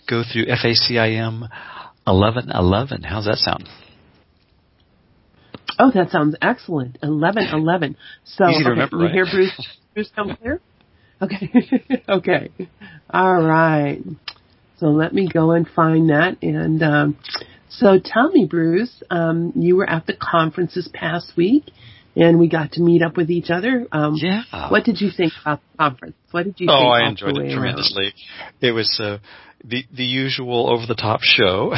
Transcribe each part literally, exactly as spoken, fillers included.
go through F A C I M eleven eleven. How's that sound? Oh, that sounds excellent. eleven eleven. So, Easy to okay, remember, you right? hear Bruce, Bruce come clear? Okay. Okay. All right. So let me go and find that. And um, so tell me, Bruce, um, you were at the conference this past week, and we got to meet up with each other. Um, yeah. What did you think about the conference? What did you oh, think? I all enjoyed the it way tremendously. around? It was uh, the the usual over the top show,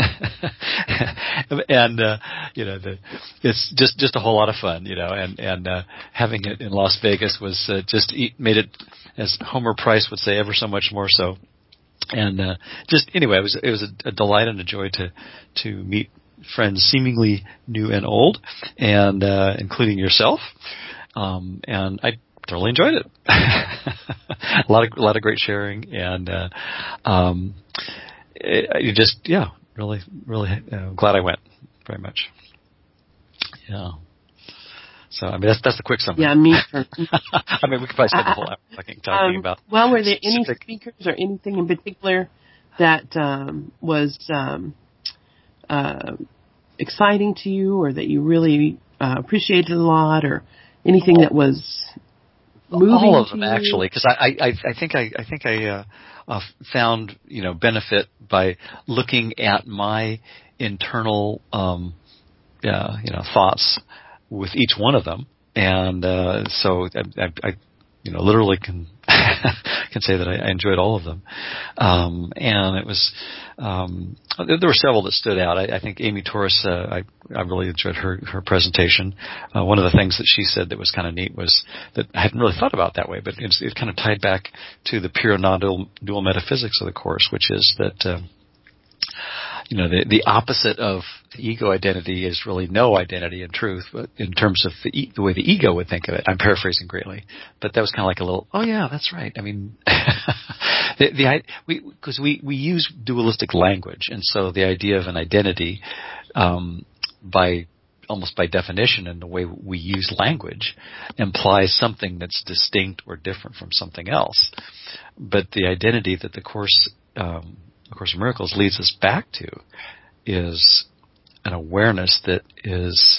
and uh, you know, the, it's just just a whole lot of fun, you know, and and uh, having it in Las Vegas was uh, just e- made it, as Homer Price would say, ever so much more so. And uh, just anyway, it was it was a, a delight and a joy to to meet friends seemingly new and old, and uh, including yourself. Um, and I thoroughly enjoyed it. a lot of a lot of great sharing, and uh, um, it, it just yeah, really really uh, glad I went very much. Yeah. So I mean that's that's the quick summary. Yeah, me too. I mean we could probably spend the whole hour talking, talking um, about. Well, were there any specific... speakers or anything in particular that um, was um, uh, exciting to you, or that you really uh, appreciated a lot, or anything that was moving all of them to you? actually, because I, I I think I I think I uh, uh, found you know benefit by looking at my internal um, uh, you know thoughts with each one of them, and uh, so I, I, I you know literally can can say that I, I enjoyed all of them, um, and it was um, there, there were several that stood out. I, I think Amy Torres, uh, I I really enjoyed her her presentation. Uh, one of the things that she said that was kind of neat was that I hadn't really thought about that way, but it, it kind of tied back to the pure non-dual dual metaphysics of the Course, which is that. Um, You know, the the opposite of the ego identity is really no identity in truth, but in terms of the, e- the way the ego would think of it. I'm paraphrasing greatly, but that was kind of like a little, oh yeah, that's right. I mean, the, the we because we we use dualistic language, and so the idea of an identity, um, by almost by definition, in the way we use language, implies something that's distinct or different from something else. But the identity that the Course um, of Course in Miracles leads us back to is an awareness that is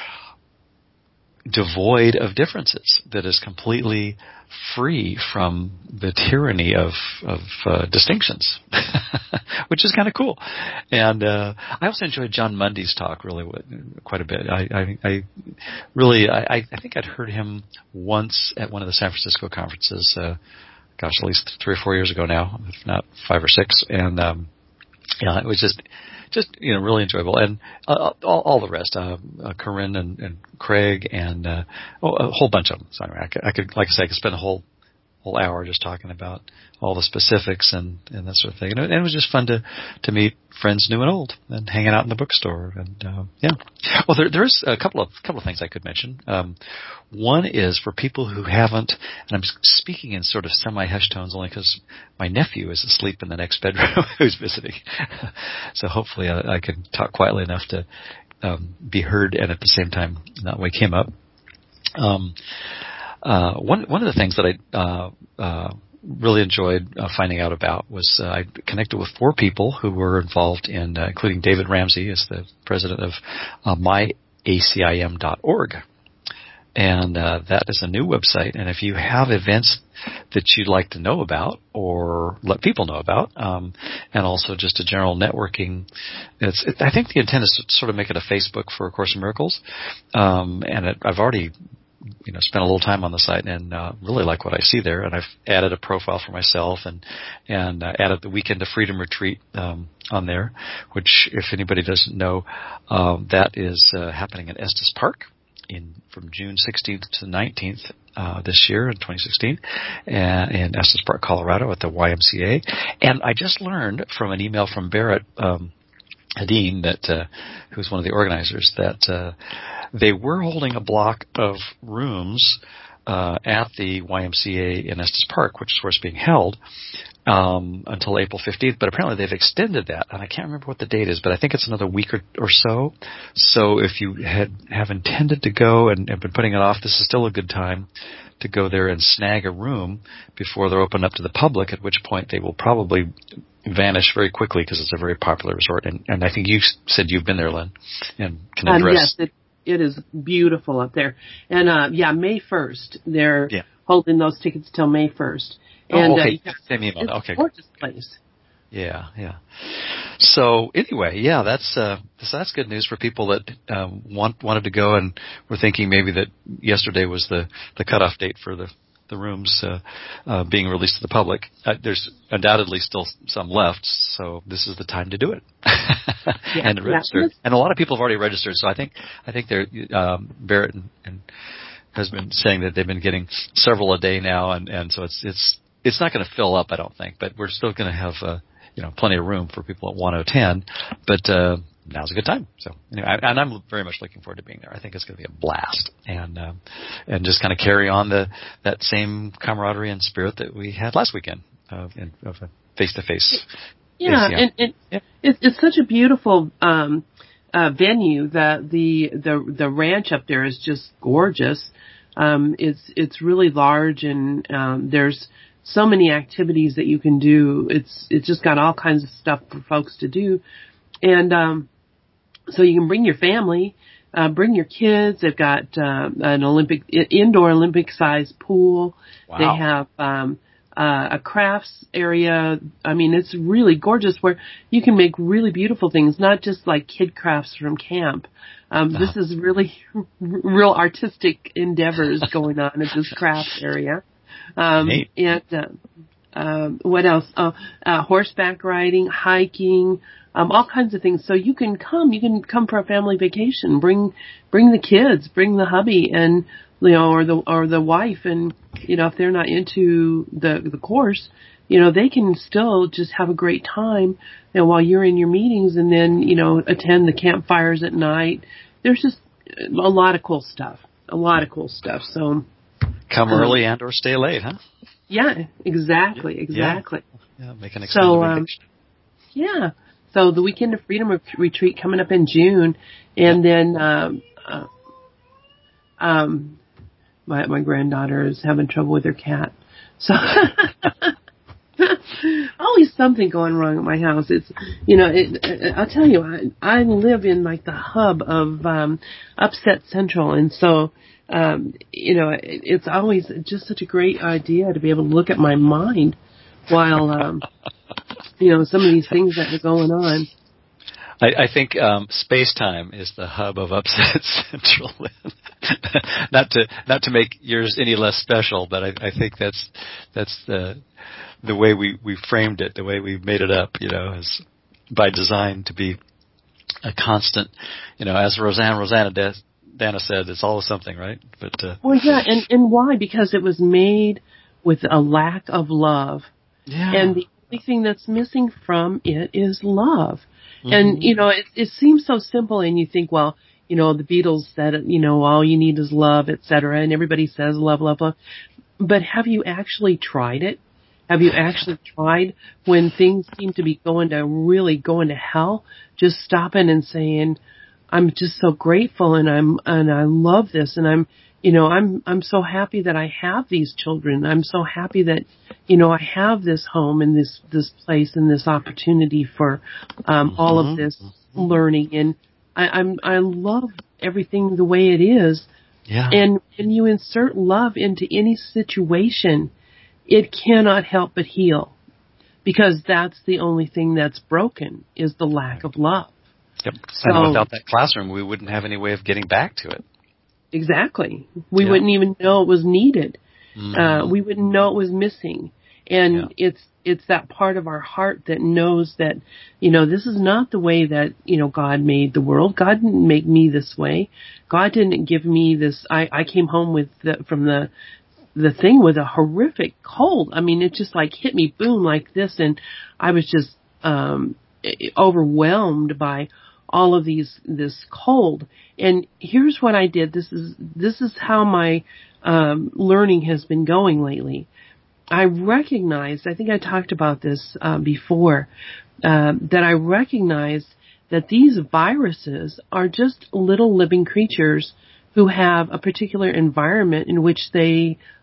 devoid of differences, that is completely free from the tyranny of of uh, distinctions, which is kind of cool. And uh, I also enjoyed John Mundy's talk really quite a bit. I, I, I really, I, I think I'd heard him once at one of the San Francisco conferences. Uh, gosh, at least three or four years ago now, if not five or six. And, um, yeah, it was just, just, you know, really enjoyable. And, uh, all, all the rest, uh, uh Corinne and, and Craig and, uh, oh, a whole bunch of them. So anyway, I could, I could, like I say, I could spend a whole, whole hour just talking about all the specifics and, and that sort of thing. And it, and it was just fun to, to meet friends new and old and hanging out in the bookstore. And, uh, yeah. Well, there, there's a couple of, couple of things I could mention. Um, one is for people who haven't, and I'm speaking in sort of semi-hushed tones only because my nephew is asleep in the next bedroom who's visiting. So hopefully I, I can talk quietly enough to, um, be heard and at the same time not wake him up. Um, Uh, one one of the things that I uh, uh, really enjoyed uh, finding out about was uh, I connected with four people who were involved in, uh, including David Ramsey, is the president of uh, my A C I M dot org, and uh, that is a new website. And if you have events that you'd like to know about or let people know about, um, and also just a general networking, it's it, I think the intent is to sort of make it a Facebook for A Course in Miracles, um, and it, I've already. You know, spent a little time on the site and uh, really like what I see there. And I've added a profile for myself and and uh, added the Weekend of Freedom retreat um, on there, which, if anybody doesn't know, um, that is uh, happening in Estes Park in from June sixteenth to nineteenth uh, this year in twenty sixteen, uh, in Estes Park, Colorado, at the Y M C A. And I just learned from an email from Barrett um, Hadeen, that uh, who's one of the organizers, that uh, they were holding a block of rooms uh, at the Y M C A in Estes Park, which is where it's being held, um, until April fifteenth. But apparently they've extended that, and I can't remember what the date is, but I think it's another week or, or so. So if you had have intended to go and have been putting it off, this is still a good time to go there and snag a room before they're open up to the public, at which point they will probably vanish very quickly because it's a very popular resort. And, and I think you said you've been there, Lynn, and can address. Um, yes, it, it is beautiful up there. And, uh, yeah, May first, they're yeah. holding those tickets till May first. And, oh, okay. Uh, Same email. It's okay. a gorgeous place. Yeah, yeah. So anyway, yeah, that's uh, so that's good news for people that um, want wanted to go and were thinking maybe that yesterday was the, the cutoff date for the the rooms uh, uh, being released to the public. Uh, there's undoubtedly still some left, so this is the time to do it yeah, and to register. Yeah. And a lot of people have already registered. So I think I think they're um, Barrett and, and has been saying that they've been getting several a day now, and, and so it's it's it's not going to fill up, I don't think, but we're still going to have. Uh, you know, plenty of room for people that want to attend, but, uh, now's a good time. So anyway, I, and I'm very much looking forward to being there. I think it's going to be a blast and, um, and just kind of carry on the, that same camaraderie and spirit that we had last weekend, uh, in, of a face-to-face. Yeah. face, and, and yeah. It's, it's such a beautiful, um, uh, venue that the, the, the ranch up there is just gorgeous. Um, it's, it's really large and, um, there's, so many activities that you can do. It's it's just got all kinds of stuff for folks to do, and um, so you can bring your family, uh, bring your kids. They've got uh, an Olympic indoor Olympic sized pool. Wow. They have um, uh, a crafts area. I mean, it's really gorgeous where you can make really beautiful things, not just like kid crafts from camp. Um, this is really r- real artistic endeavors going on at this craft area. Um, and, uh, um, what else? Oh, uh, horseback riding, hiking, um, all kinds of things. So you can come, you can come for a family vacation, bring, bring the kids, bring the hubby and, you know, or the, or the wife. And, you know, if they're not into the, the course, you know, they can still just have a great time, you know, while you're in your meetings and then, you know, attend the campfires at night. There's just a lot of cool stuff, a lot of cool stuff. So, come early and or stay late, huh? Yeah, exactly, exactly. Yeah, yeah make an extended so, um, vacation. Yeah. So the Weekend of Freedom retreat coming up in June, and yeah. then um, uh, um, my my granddaughter is having trouble with her cat. So always something going wrong at my house. It's you know, it, I'll tell you, I I live in like the hub of um, Upset Central, and so. Um, you know, it, it's always just such a great idea to be able to look at my mind while, um, you know, some of these things that are going on. I, I think um, space-time is the hub of Upset Central. not to not to make yours any less special, but I, I think that's that's the the way we, we framed it, the way we made it up. You know, is by design to be a constant. You know, as Roseanne Rosanna does. Dana said it's always something, right? But uh, well, yeah, and and why? Because it was made with a lack of love, yeah. and the only thing that's missing from it is love. Mm-hmm. And you know, it, it seems so simple, and you think, well, you know, the Beatles said, you know, all you need is love, et cetera, and everybody says love, love, love. But have you actually tried it? Have you actually tried when things seem to be going to really going to hell? Just stopping and saying. I'm just so grateful and I'm, and I love this and I'm, you know, I'm, I'm so happy that I have these children. I'm so happy that, you know, I have this home and this, this place and this opportunity for, um, mm-hmm. all of this mm-hmm. learning. And I, I'm, I love everything the way it is. Yeah. And when you insert love into any situation, it cannot help but heal because that's the only thing that's broken is the lack of love. Yep. So, and without that classroom, we wouldn't have any way of getting back to it. Exactly. We yeah. wouldn't even know it was needed. Mm-hmm. Uh, we wouldn't know it was missing. And yeah. it's it's that part of our heart that knows that, you know, this is not the way that, you know, God made the world. God didn't make me this way. God didn't give me this. I, I came home with the, from the the thing with a horrific cold. I mean, it just like hit me, boom, like this. And I was just um, overwhelmed by all of these, this cold. And here's what I did. This is, this is how my, um, learning has been going lately. I recognized, I think I talked about this, uh, before, uh, that I recognized that these viruses are just little living creatures who have a particular environment in which they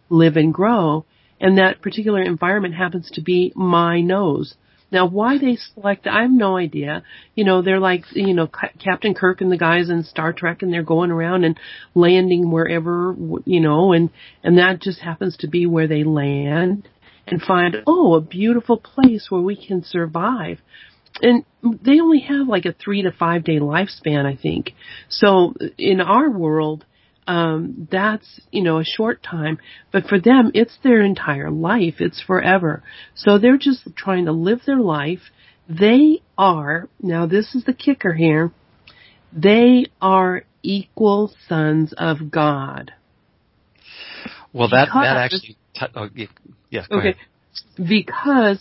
live and grow. And that particular environment happens to be my nose. Now, why they select, I have no idea. You know, they're like, you know, Captain Kirk and the guys in Star Trek, and they're going around and landing wherever, you know, and, and that just happens to be where they land and find, oh, a beautiful place where we can survive. And they only have like a three to five day lifespan, I think. So in our world, Um, that's, you know, a short time, but for them, it's their entire life. It's forever. So they're just trying to live their life. They are, now this is the kicker here, they are equal sons of God. Well, that, because, that actually, t- oh, yeah, yeah, go okay, ahead. Because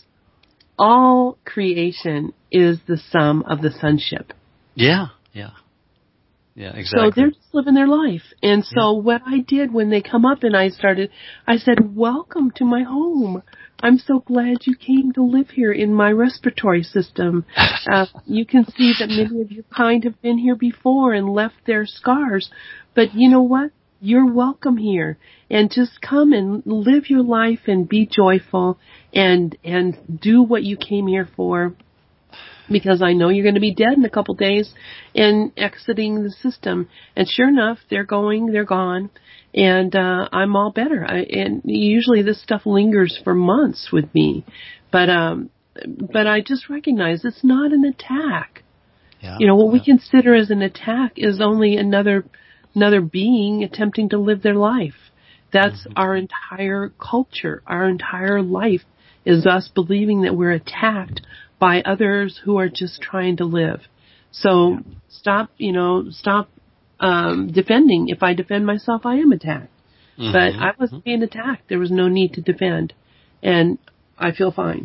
all creation is the sum of the sonship. Yeah, yeah. Yeah, exactly. So they're just living their life. And so yeah. what I did when they come up and I started, I said, welcome to my home. I'm so glad you came to live here in my respiratory system. Uh, you can see that many of your kind have been here before and left their scars. But you know what? You're welcome here. And just come and live your life and be joyful and, and do what you came here for. Because I know you're going to be dead in a couple days and exiting the system. And sure enough, they're going, they're gone, and uh, I'm all better. I, and usually this stuff lingers for months with me, but um, but I just recognize it's not an attack. Yeah, you know what yeah. we consider as an attack is only another another being attempting to live their life. That's mm-hmm. our entire culture. Our entire life is us believing that we're attacked by others who are just trying to live. So yeah. stop, you know, stop um, defending. If I defend myself, I am attacked. Mm-hmm. But I wasn't being attacked. There was no need to defend. And I feel fine.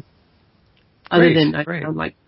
Other Great, than I great. sound like...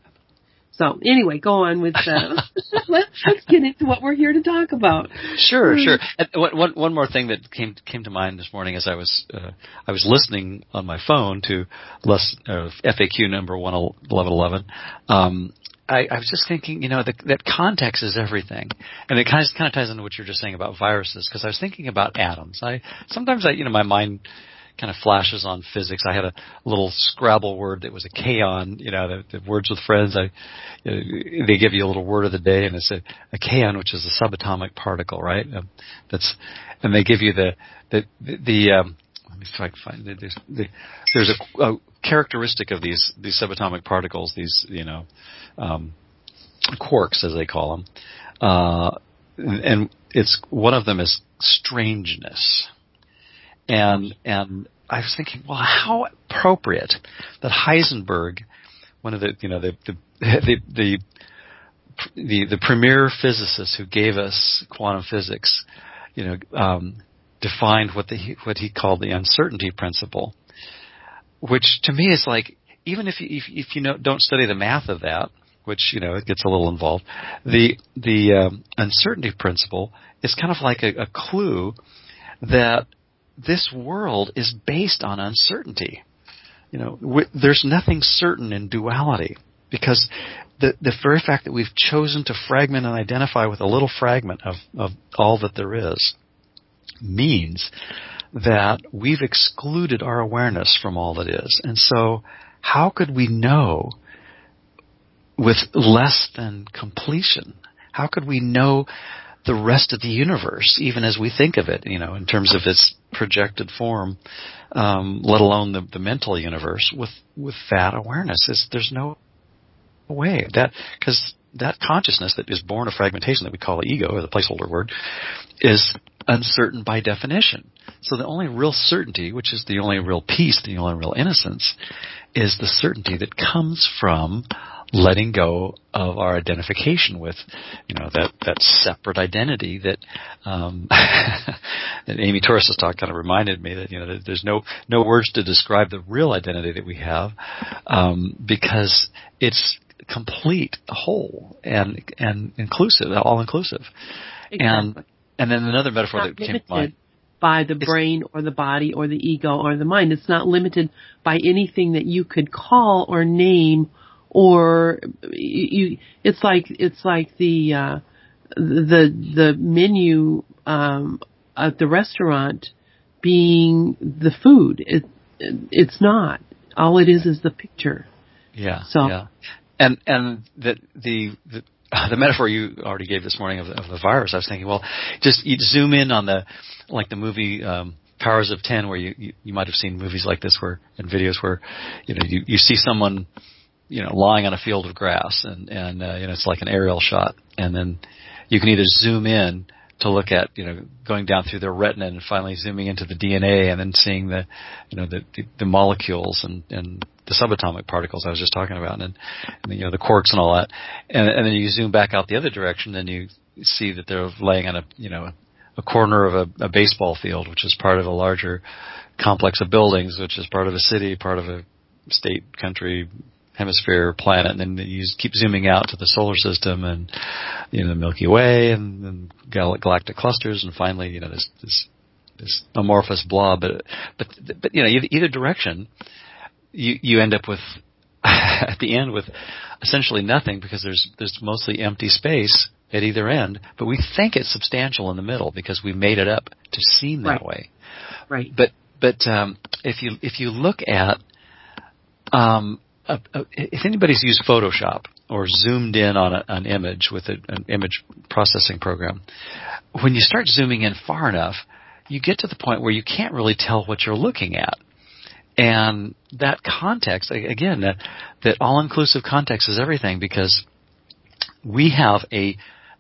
So anyway, go on with uh, let's, let's get into what we're here to talk about. Sure, sure. And one, one more thing that came came to mind this morning as I was uh, I was listening on my phone to less, uh, F A Q number one eleven eleven. Um, I, I was just thinking, you know, that, that context is everything, and it kind of kind of ties into what you're just saying about viruses. Because I was thinking about atoms. I sometimes I you know my mind kind of flashes on physics. I had a little Scrabble word that was a kaon, you know, the, the words with friends. I, you know, they give you a little word of the day, and it's a, a kaon, which is a subatomic particle, right? Um, that's, and they give you the the the. the um, let me see if I can find it. There's, the, there's a, a characteristic of these these subatomic particles, these you know, um, quarks as they call them, uh, and it's one of them is strangeness. And and I was thinking, well, how appropriate that Heisenberg, one of the you know the the the the, the, the premier physicists who gave us quantum physics, you know, um, defined what the what he called the uncertainty principle, which to me is like, even if you if, if you know, don't study the math of that, which you know it gets a little involved, the the um, uncertainty principle is kind of like a, a clue that this world is based on uncertainty. You know, w- there's nothing certain in duality, because the the very fact that we've chosen to fragment and identify with a little fragment of, of all that there is means that we've excluded our awareness from all that is. And so how could we know with less than completion? How could we know the rest of the universe, even as we think of it, you know, in terms of its projected form, um, let alone the, the mental universe, with, with that awareness? It's, there's no way. That, because that consciousness that is born of fragmentation that we call ego, or the placeholder word, is uncertain by definition. So the only real certainty, which is the only real peace, the only real innocence, is the certainty that comes from letting go of our identification with, you know, that, that separate identity that, um, that Amy Torres' talk kind of reminded me that, you know, there's no, no words to describe the real identity that we have, um, because it's complete, whole, and, and inclusive, all inclusive. Exactly. And, and then another metaphor that came to mind. By the brain or the body or the ego or the mind. It's not limited by anything that you could call or name. Or you, it's like it's like the uh, the the menu um, at the restaurant being the food. It, it it's not. All it is is the picture. Yeah. So. Yeah. And and the the the, the metaphor you already gave this morning of, of the virus, I was thinking, well, just you zoom in on the like the movie um, Powers of Ten, where you, you you might have seen movies like this where and videos where you know you, you see someone you know lying on a field of grass and and uh, you know it's like an aerial shot, and then you can either zoom in to look at, you know, going down through their retina and finally zooming into the D N A and then seeing the, you know, the, the, the molecules and, and the subatomic particles I was just talking about and, and you know, the quarks and all that. And, and then you zoom back out the other direction and you see that they're laying on a, you know, a corner of a, a baseball field, which is part of a larger complex of buildings, which is part of a city, part of a state, country, hemisphere, planet, and then you keep zooming out to the solar system and, you know, the Milky Way and, and gal- galactic clusters, and finally, you know, this this, this amorphous blob. But but but you know, either, either direction, you you end up with at the end with essentially nothing because there's there's mostly empty space at either end. But we think it's substantial in the middle because we made it up to seem that right. way. Right. But but um, if you if you look at um, Uh, uh, if anybody's used Photoshop or zoomed in on a, an image with a, an image processing program, when you start zooming in far enough, you get to the point where you can't really tell what you're looking at. And that context, again, that, that all-inclusive context is everything because we have a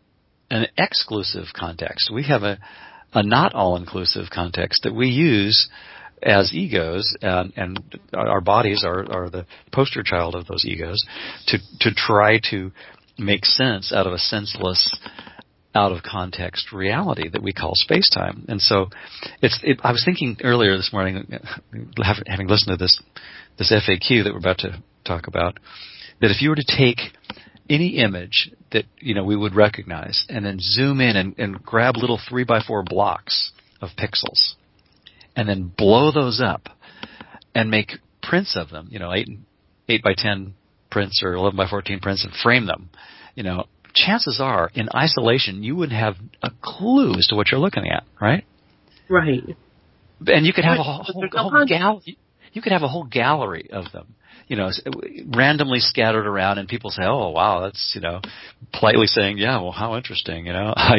an exclusive context. We have a, a not all-inclusive context that we use as egos, and, and our bodies are, are the poster child of those egos, to to try to make sense out of a senseless, out of context reality that we call space-time. And so, it's. It, I was thinking earlier this morning, having listened to this this F A Q that we're about to talk about, that if you were to take any image that you know we would recognize, and then zoom in and, and grab little three by four blocks of pixels, and then blow those up and make prints of them, you know, eight, eight by ten prints or eleven by fourteen prints and frame them, you know, chances are in isolation you wouldn't have a clue as to what you're looking at, right? Right. And you could have a whole, whole, whole gal- you could have a whole gallery of them, you know, randomly scattered around, and people say, "Oh, wow, that's," you know, politely saying, "Yeah, well, how interesting," you know, like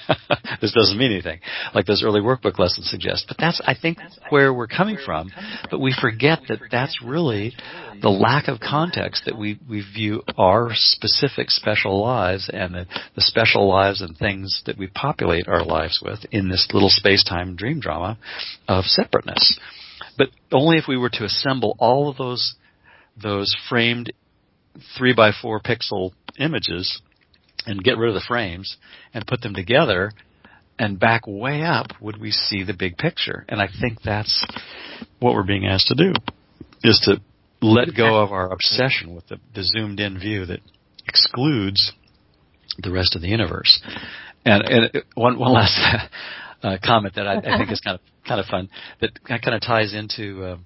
this doesn't mean anything, like those early workbook lessons suggest. But that's, I think, where we're coming from. But we forget that that's really the lack of context that we we view our specific special lives and the, the special lives and things that we populate our lives with in this little space-time dream drama of separateness. But only if we were to assemble all of those those framed three by four pixel images and get rid of the frames and put them together and back way up would we see the big picture. And I think that's what we're being asked to do, is to let go of our obsession with the, the zoomed in view that excludes the rest of the universe. And, and one, one last uh, comment that I, I think is kind of kind of fun, that kind of ties into uh,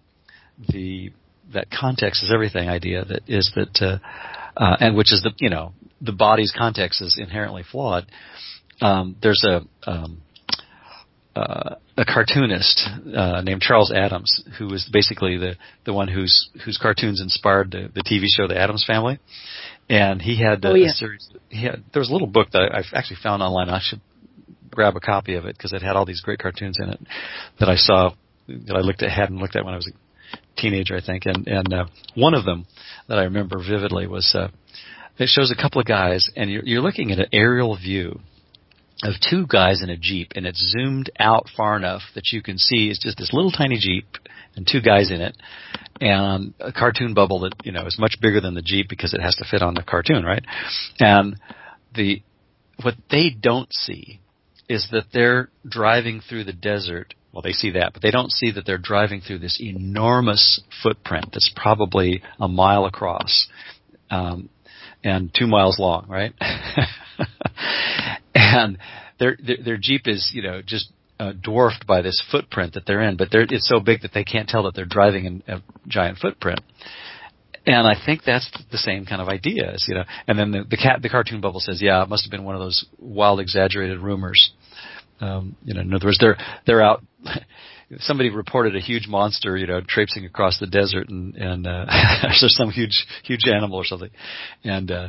the that context is everything idea, that is that uh, uh, and which is the you know the body's context is inherently flawed. Um, there's a um, uh, a cartoonist uh, named Charles Addams, who was basically the the one whose whose cartoons inspired the, the T V show The Addams Family, and he had oh, a, yeah. a series. He had, there was a little book that I've actually found online. I should grab a copy of it because it had all these great cartoons in it that I saw, that I looked at, hadn't looked at when I was a teenager, I think. And, and uh, one of them that I remember vividly was, uh, it shows a couple of guys, and you're, you're looking at an aerial view of two guys in a Jeep, and it's zoomed out far enough that you can see it's just this little tiny Jeep and two guys in it, and a cartoon bubble that, you know, is much bigger than the Jeep because it has to fit on the cartoon, right? And the what they don't see is that they're driving through the desert. Well, they see that, but they don't see that they're driving through this enormous footprint that's probably a mile across um, and two miles long, right? And their, their their Jeep is, you know, just uh, dwarfed by this footprint that they're in, but they're, it's so big that they can't tell that they're driving in a giant footprint. And I think that's the same kind of idea, is, you know. And then the the, cat, the cartoon bubble says, "Yeah, it must have been one of those wild, exaggerated rumors." Um, you know, in other words, they're they're out somebody reported a huge monster, you know, traipsing across the desert, and and uh, there's some huge huge animal or something, and uh,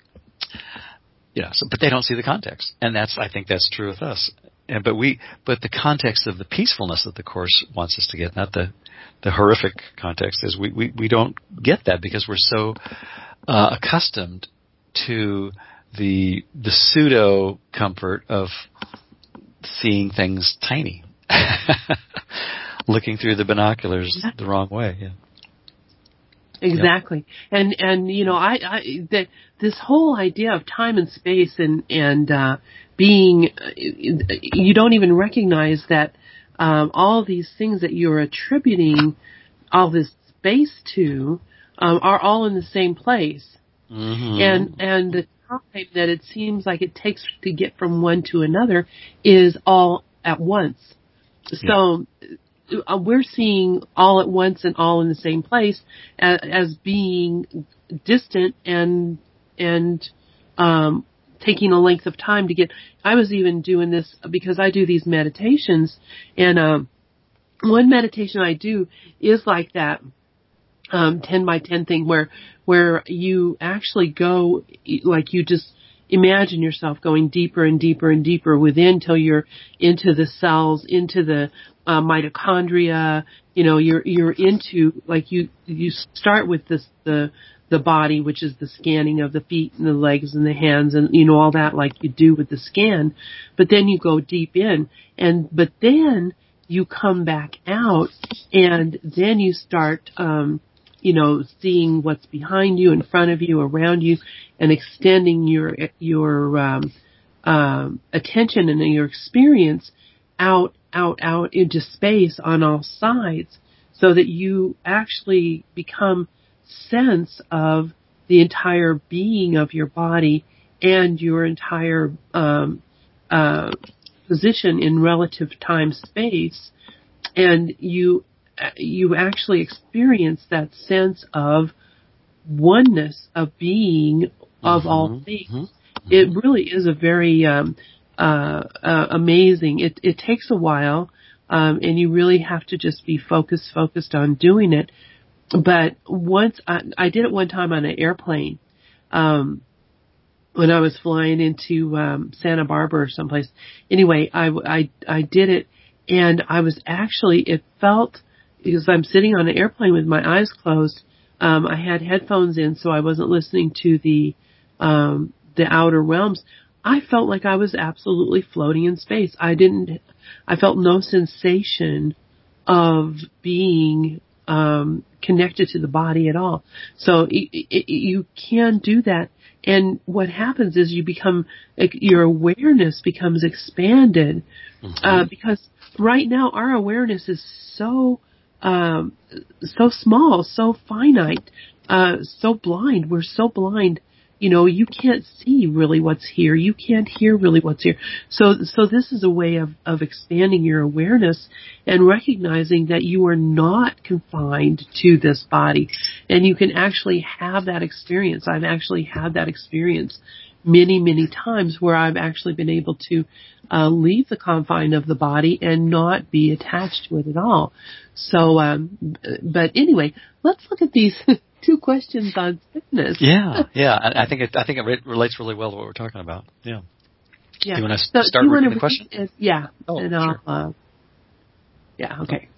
yeah, so, but they don't see the context, and that's I think that's true with us. And but we but the context of the peacefulness that the Course wants us to get, not the the horrific context, is we we, we don't get that because we're so uh, accustomed to the the pseudo comfort of seeing things tiny. Looking through the binoculars the wrong way. Yeah. Exactly. Yep. And, and, you know, I, I, that this whole idea of time and space and, and, uh, being, you don't even recognize that, um, all these things that you're attributing all this space to, um, are all in the same place. Mm-hmm. And, and the time that it seems like it takes to get from one to another is all at once. So yeah. we're seeing all at once and all in the same place as, as being distant and and um, taking a length of time to get. I was even doing this because I do these meditations, and um, one meditation I do is like that um, ten by ten thing where where you actually go like you just. Imagine yourself going deeper and deeper and deeper within till you're into the cells, into the uh, mitochondria. You know, you're you're into like you you start with this the the body, which is the scanning of the feet and the legs and the hands and you know all that like you do with the scan. But then you go deep in, and but then you come back out, and then you start. Um, you know, seeing what's behind you, in front of you, around you, and extending your your um, um, attention and your experience out, out, out into space on all sides, so that you actually become sense of the entire being of your body and your entire um, uh, position in relative time space, and you. You actually experience that sense of oneness, of being, of mm-hmm. all things. Mm-hmm. It really is a very um, uh, uh, amazing. It, it takes a while, um, and you really have to just be focused, focused on doing it. But once I, I did it one time on an airplane um, when I was flying into um, Santa Barbara or someplace. Anyway, I, I, I did it, and I was actually, it felt. Because I'm sitting on an airplane with my eyes closed, um, I had headphones in, so I wasn't listening to the um, the outer realms. I felt like I was absolutely floating in space. I didn't. I felt no sensation of being um, connected to the body at all. So it, it, you can do that, and what happens is you become your awareness becomes expanded mm-hmm. uh, because right now our awareness is so. Um, so small, so finite, uh, so blind. We're so blind. You know, you can't see really what's here. You can't hear really what's here. So, so this is a way of, of expanding your awareness and recognizing that you are not confined to this body, and you can actually have that experience. I've actually had that experience many, many times where I've actually been able to uh, leave the confine of the body and not be attached to it at all. So, um, but anyway, let's look at these two questions on sickness. Yeah, yeah. I, I think it, I think it re- relates really well to what we're talking about. Yeah. Yeah. You want to so start reading the question? It? Yeah. Oh, and sure. I'll, uh, yeah. Okay.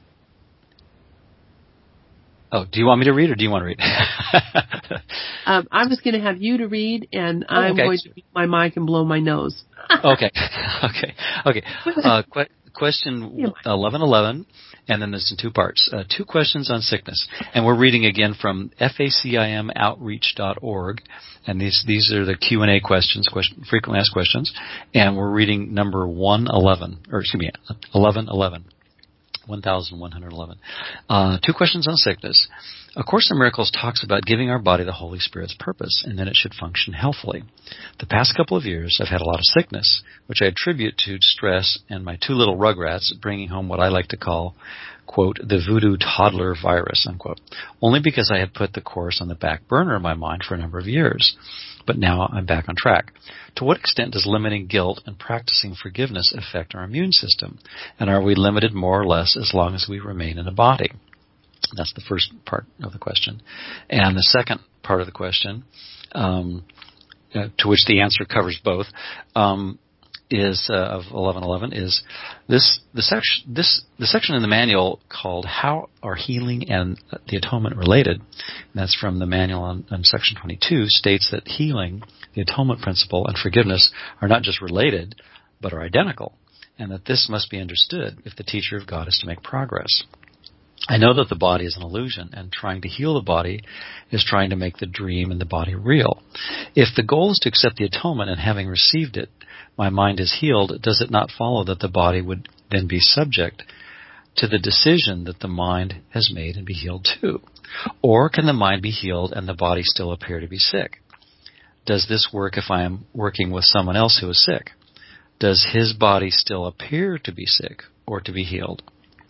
Oh, do you want me to read or do you want to read? um, I was going to have you to read, and oh, I'm okay. going to mute my mic and blow my nose. okay, okay, okay. Uh, qu- question eleven eleven, and then there's in two parts. Uh, two questions on sickness, and we're reading again from facim outreach dot org, and these these are the Q and A questions, question, frequently asked questions, and we're reading number one eleven, or excuse me, eleven eleven. one thousand one hundred eleven. Uh, two questions on sickness. A Course in Miracles talks about giving our body the Holy Spirit's purpose, and then it should function healthily. The past couple of years, I've had a lot of sickness, which I attribute to stress and my two little rugrats bringing home what I like to call, quote, the voodoo toddler virus, unquote, only because I had put the Course on the back burner in my mind for a number of years. But now I'm back on track. To what extent does limiting guilt and practicing forgiveness affect our immune system? And are we limited more or less as long as we remain in a body? That's the first part of the question. And the second part of the question, um, uh, to which the answer covers both, um, is uh, of eleven eleven is this the section this the section in the manual called "How Are Healing and the Atonement Related?" And that's from the manual on, on section twenty-two. States that healing, the atonement principle, and forgiveness are not just related, but are identical, and that this must be understood if the teacher of God is to make progress. I know that the body is an illusion, and trying to heal the body is trying to make the dream and the body real. If the goal is to accept the atonement and having received it, my mind is healed, does it not follow that the body would then be subject to the decision that the mind has made and be healed too? Or can the mind be healed and the body still appear to be sick? Does this work if I am working with someone else who is sick? Does his body still appear to be sick or to be healed?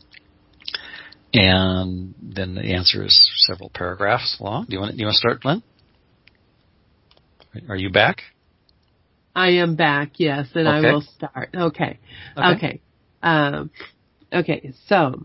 And then the answer is several paragraphs long. Do you want, do you want to start, Lynn? Are you back? I am back, yes, and okay. I will start. Okay. Okay. Okay. Um, okay. So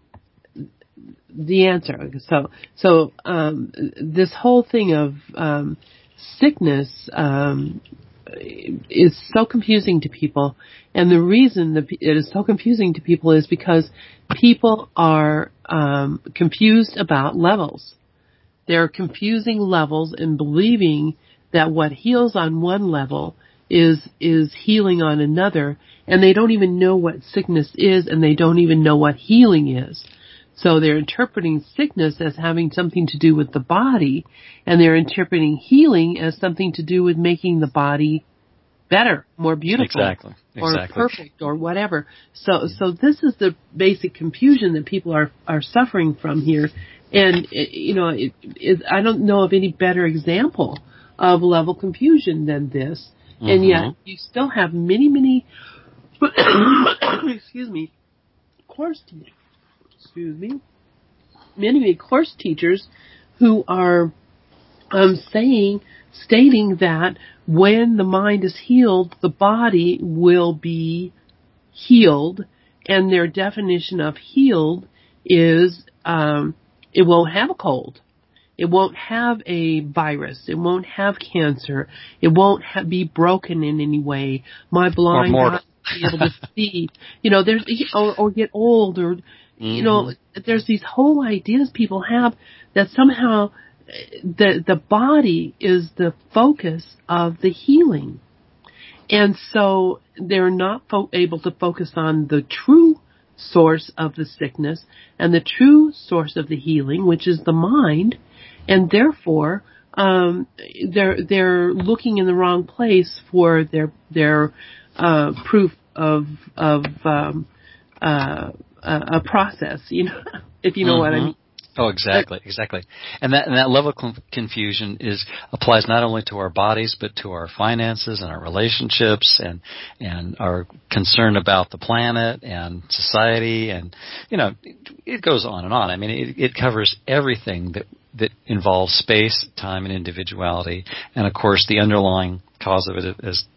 the answer. So so um, this whole thing of um, sickness um, is so confusing to people, and the reason that it is so confusing to people is because people are um, confused about levels. They're confusing levels and believing that what heals on one level is is healing on another, and they don't even know what sickness is, and they don't even know what healing is. So they're interpreting sickness as having something to do with the body, and they're interpreting healing as something to do with making the body better, more beautiful, exactly, exactly. or perfect, or whatever. So, so this is the basic confusion that people are are suffering from here, and it, you know, it, it, I don't know of any better example of level confusion than this. Mm-hmm. And yet, you still have many, many, excuse me, course teachers, excuse me, many, many course teachers who are um, saying, stating that when the mind is healed, the body will be healed, and their definition of healed is um, it won't have a cold. It won't have a virus. It won't have cancer. It won't ha- be broken in any way. My blind eye will be able to see. You know, there's or, or get old, or mm-hmm. you know, there's these whole ideas people have that somehow the the body is the focus of the healing, and so they're not fo- able to focus on the true source of the sickness and the true source of the healing, which is the mind. And therefore, um, they're they're looking in the wrong place for their their uh, proof of of um, uh, a process. You know, if you know mm-hmm. what I mean. Oh, exactly, exactly. And that and that level of confusion is applies not only to our bodies, but to our finances and our relationships and and our concern about the planet and society, and you know, it, it goes on and on. I mean, it, it covers everything that that involves space, time, and individuality. And of course, the underlying cause of it is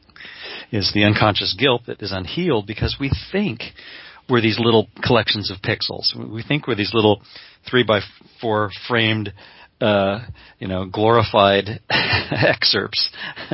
is the unconscious guilt that is unhealed because we think we're these little collections of pixels. We think we're these little three by four framed, uh, you know, glorified excerpts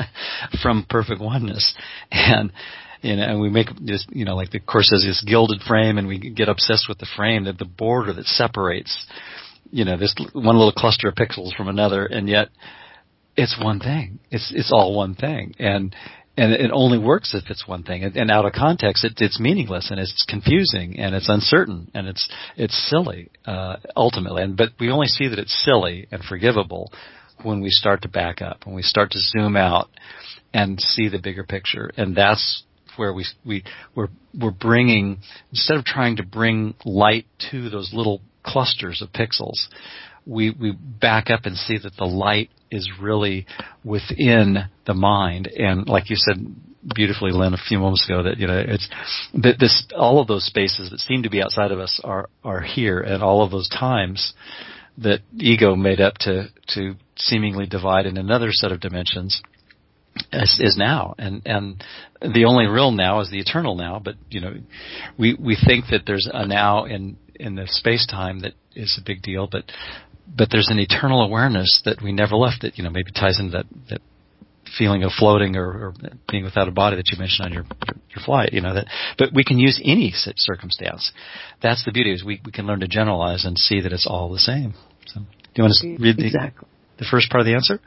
from perfect oneness. And, you know, and we make this, you know, like the Course says, this gilded frame, and we get obsessed with the frame, that the border that separates, you know, this one little cluster of pixels from another, and yet it's one thing. It's, it's all one thing. And, And it only works if it's one thing. And out of context, it, it's meaningless, and it's confusing, and it's uncertain, and it's it's silly, uh, ultimately. And but we only see that it's silly and forgivable when we start to back up, when we start to zoom out and see the bigger picture. And that's where we we we're we're bringing, instead of trying to bring light to those little clusters of pixels, we we back up and see that the light is really within the mind. And like you said beautifully, Lynn, a few moments ago, that you know it's that this all of those spaces that seem to be outside of us are are here, and all of those times that ego made up to to seemingly divide in another set of dimensions is, is now, and and the only real now is the eternal now. But you know, we we think that there's a now in in the space time that is a big deal, but but there's an eternal awareness that we never left. That you know maybe ties into that that feeling of floating or, or being without a body that you mentioned on your your flight. You know that, but we can use any such circumstance. That's the beauty, is we we can learn to generalize and see that it's all the same. So, do you want to read the exactly. the first part of the answer?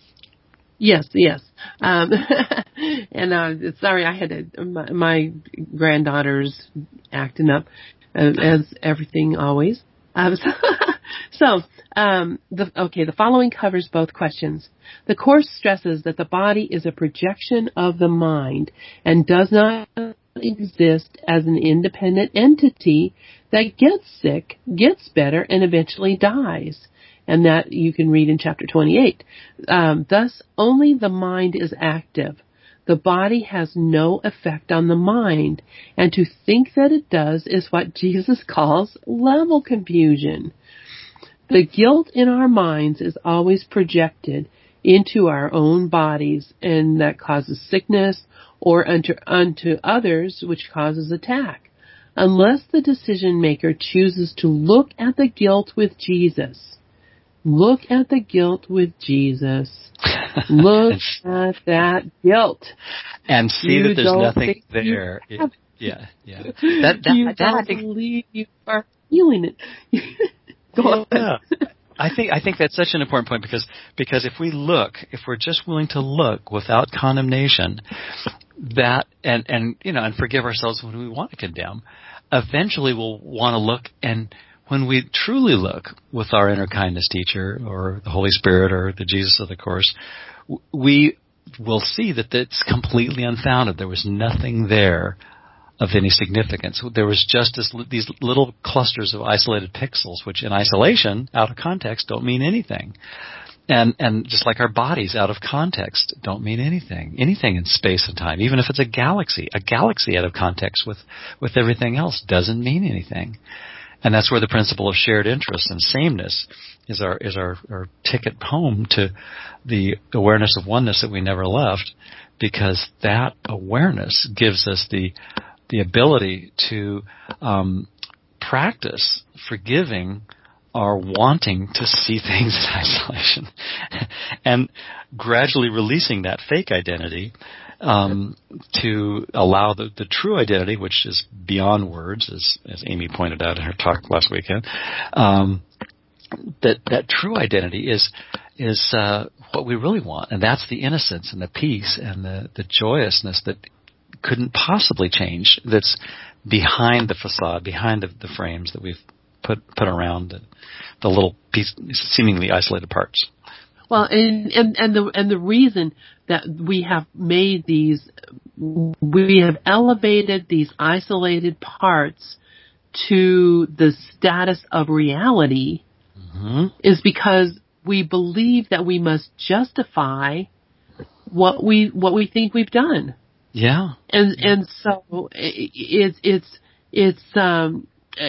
Yes, yes. Um, and uh, sorry, I had to, my, my granddaughter's acting up uh, as everything always. Um, so, so um, the, okay, the following covers both questions. The Course stresses that the body is a projection of the mind and does not exist as an independent entity that gets sick, gets better, and eventually dies. And that you can read in chapter twenty-eight. Um, thus, only the mind is active. The body has no effect on the mind, and to think that it does is what Jesus calls level confusion. The guilt in our minds is always projected into our own bodies, and that causes sickness, or unto, unto others, which causes attack. Unless the decision maker chooses to look at the guilt with Jesus. Look at the guilt with Jesus. Look at that guilt. And see you that there's nothing there. Yeah, yeah, yeah. That, that, you that, don't I think, believe you are feeling it. Go yeah. on. I think I think that's such an important point, because because if we look, if we're just willing to look without condemnation, that and and you know and forgive ourselves when we want to condemn, eventually we'll want to look, and when we truly look with our inner kindness teacher or the Holy Spirit or the Jesus of the Course, we will see that it's completely unfounded. There was nothing there of any significance. There was just this, these little clusters of isolated pixels, which in isolation, out of context, don't mean anything. And and just like our bodies, out of context, don't mean anything. Anything in space and time, even if it's a galaxy, a galaxy out of context with, with everything else doesn't mean anything. And that's where the principle of shared interest and sameness is our is our, our ticket home to the awareness of oneness that we never left, because that awareness gives us the the ability to um, practice forgiving our wanting to see things in isolation and gradually releasing that fake identity um, to allow the, the true identity, which is beyond words, as, as Amy pointed out in her talk last weekend. Um, that that true identity is is uh, what we really want, and that's the innocence and the peace and the, the joyousness that couldn't possibly change. That's behind the facade, behind the, the frames that we've put put around the, the little piece, seemingly isolated parts. Well, and, and and the and the reason that we have made these, we have elevated these isolated parts to the status of reality, mm-hmm. is because we believe that we must justify what we what we think we've done. Yeah, and and so it's it's it's um.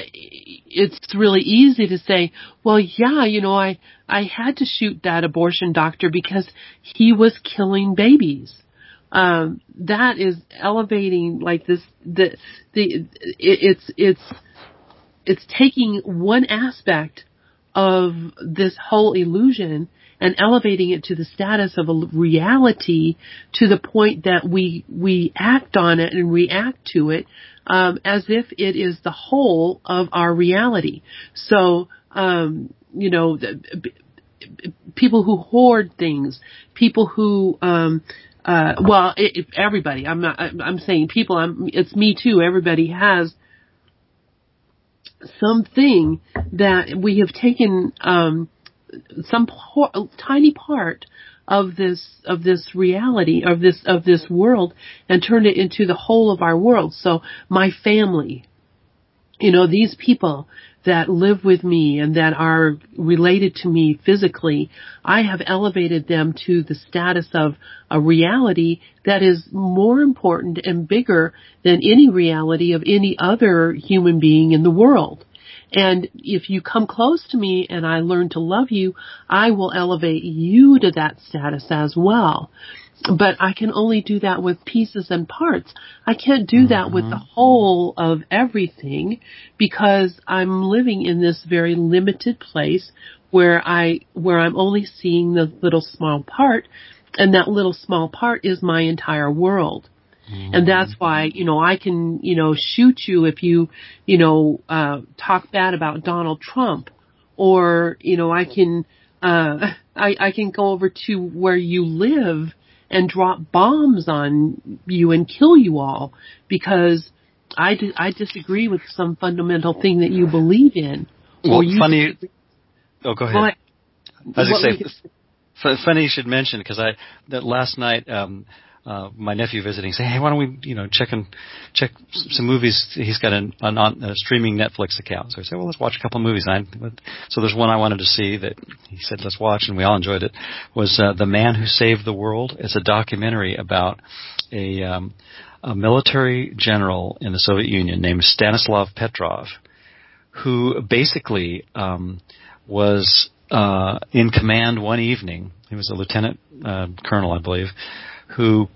it's really easy to say, well, yeah, you know, I, I had to shoot that abortion doctor because he was killing babies. Um, that is elevating like this, the, the, it, it's, it's, it's taking one aspect of this whole illusion and elevating it to the status of a reality, to the point that we, we act on it and react to it Um, as if it is the whole of our reality. So, um, you know, the, b- people who hoard things, people who, um, uh, well, it, it, everybody. I'm not. I'm saying people. I'm. It's me too. Everybody has something that we have taken, um, some por- tiny part of this of this reality of this of this world and turned it into the whole of our world. So my family, you know, these people that live with me and that are related to me physically, I have elevated them to the status of a reality that is more important and bigger than any reality of any other human being in the world. And if you come close to me and I learn to love you, I will elevate you to that status as well. But I can only do that with pieces and parts. I can't do that with the whole of everything because I'm living in this very limited place where I, where I'm only seeing the little small part, and that little small part is my entire world. And that's why, you know, I can, you know, shoot you if you, you know, uh, talk bad about Donald Trump, or, you know, I can, uh, I, I can go over to where you live and drop bombs on you and kill you all because I, di- I disagree with some fundamental thing that you believe in. Well, or you funny. disagree. Oh, go ahead. Well, I, I was going we- to say, f- funny you should mention, because I, that last night, um, uh, my nephew visiting, saying, hey, why don't we, you know, check and check some movies. He's got an, an, on a streaming Netflix account. So I said, well, let's watch a couple of movies. And I, so there's one I wanted to see that he said, let's watch, and we all enjoyed it, was uh, The Man Who Saved the World. It's a documentary about a, um, a military general in the Soviet Union named Stanislav Petrov, who basically um, was uh, in command one evening. He was a lieutenant uh, colonel, I believe, who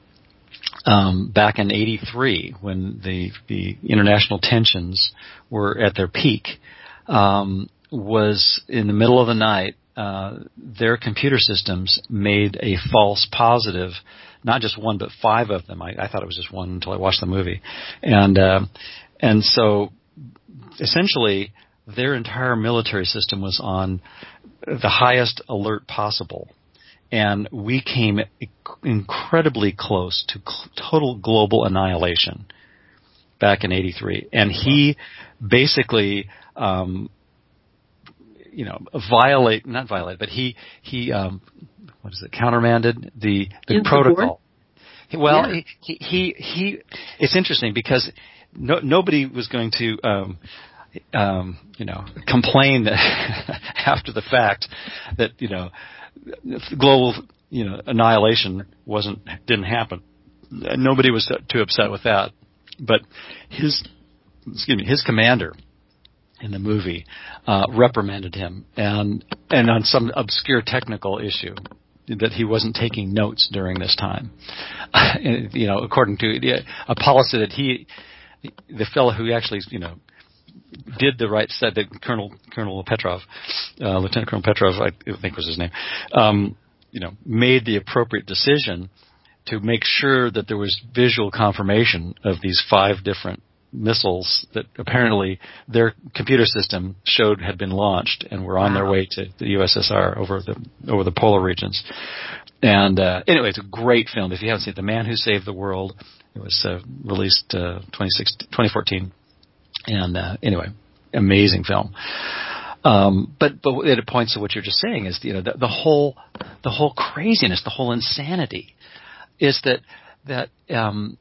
um, back in eighty-three, when the, the international tensions were at their peak, um, was in the middle of the night, uh, their computer systems made a false positive, not just one, but five of them. I, I thought it was just one until I watched the movie. And, uh, and so essentially their entire military system was on the highest alert possible. And we came incredibly close to total global annihilation back in eighty-three. And he basically, um, you know, violate, not violate, but he, he, um, what is it, countermanded the, the protocol. Well, yeah. he, he, he, it's interesting because no, nobody was going to, um, um, you know, complain after the fact that, you know, global, you know, annihilation wasn't, didn't happen. Nobody was too upset with that. But his, excuse me, his commander in the movie uh, reprimanded him, and and on some obscure technical issue that he wasn't taking notes during this time. You know, according to a policy that he, the fellow who actually, you know, did the right said that Colonel Colonel Petrov, uh, Lieutenant Colonel Petrov, I think was his name, um, you know, made the appropriate decision to make sure that there was visual confirmation of these five different missiles that apparently their computer system showed had been launched and were on wow. their way to the U S S R over the over the polar regions. And uh, anyway, it's a great film. If you haven't seen it, The Man Who Saved the World, it was uh, released uh, twenty fourteen. And uh, anyway, amazing film. Um, but but it points to what you're just saying is, you know, the, the whole the whole craziness, the whole insanity is that that um,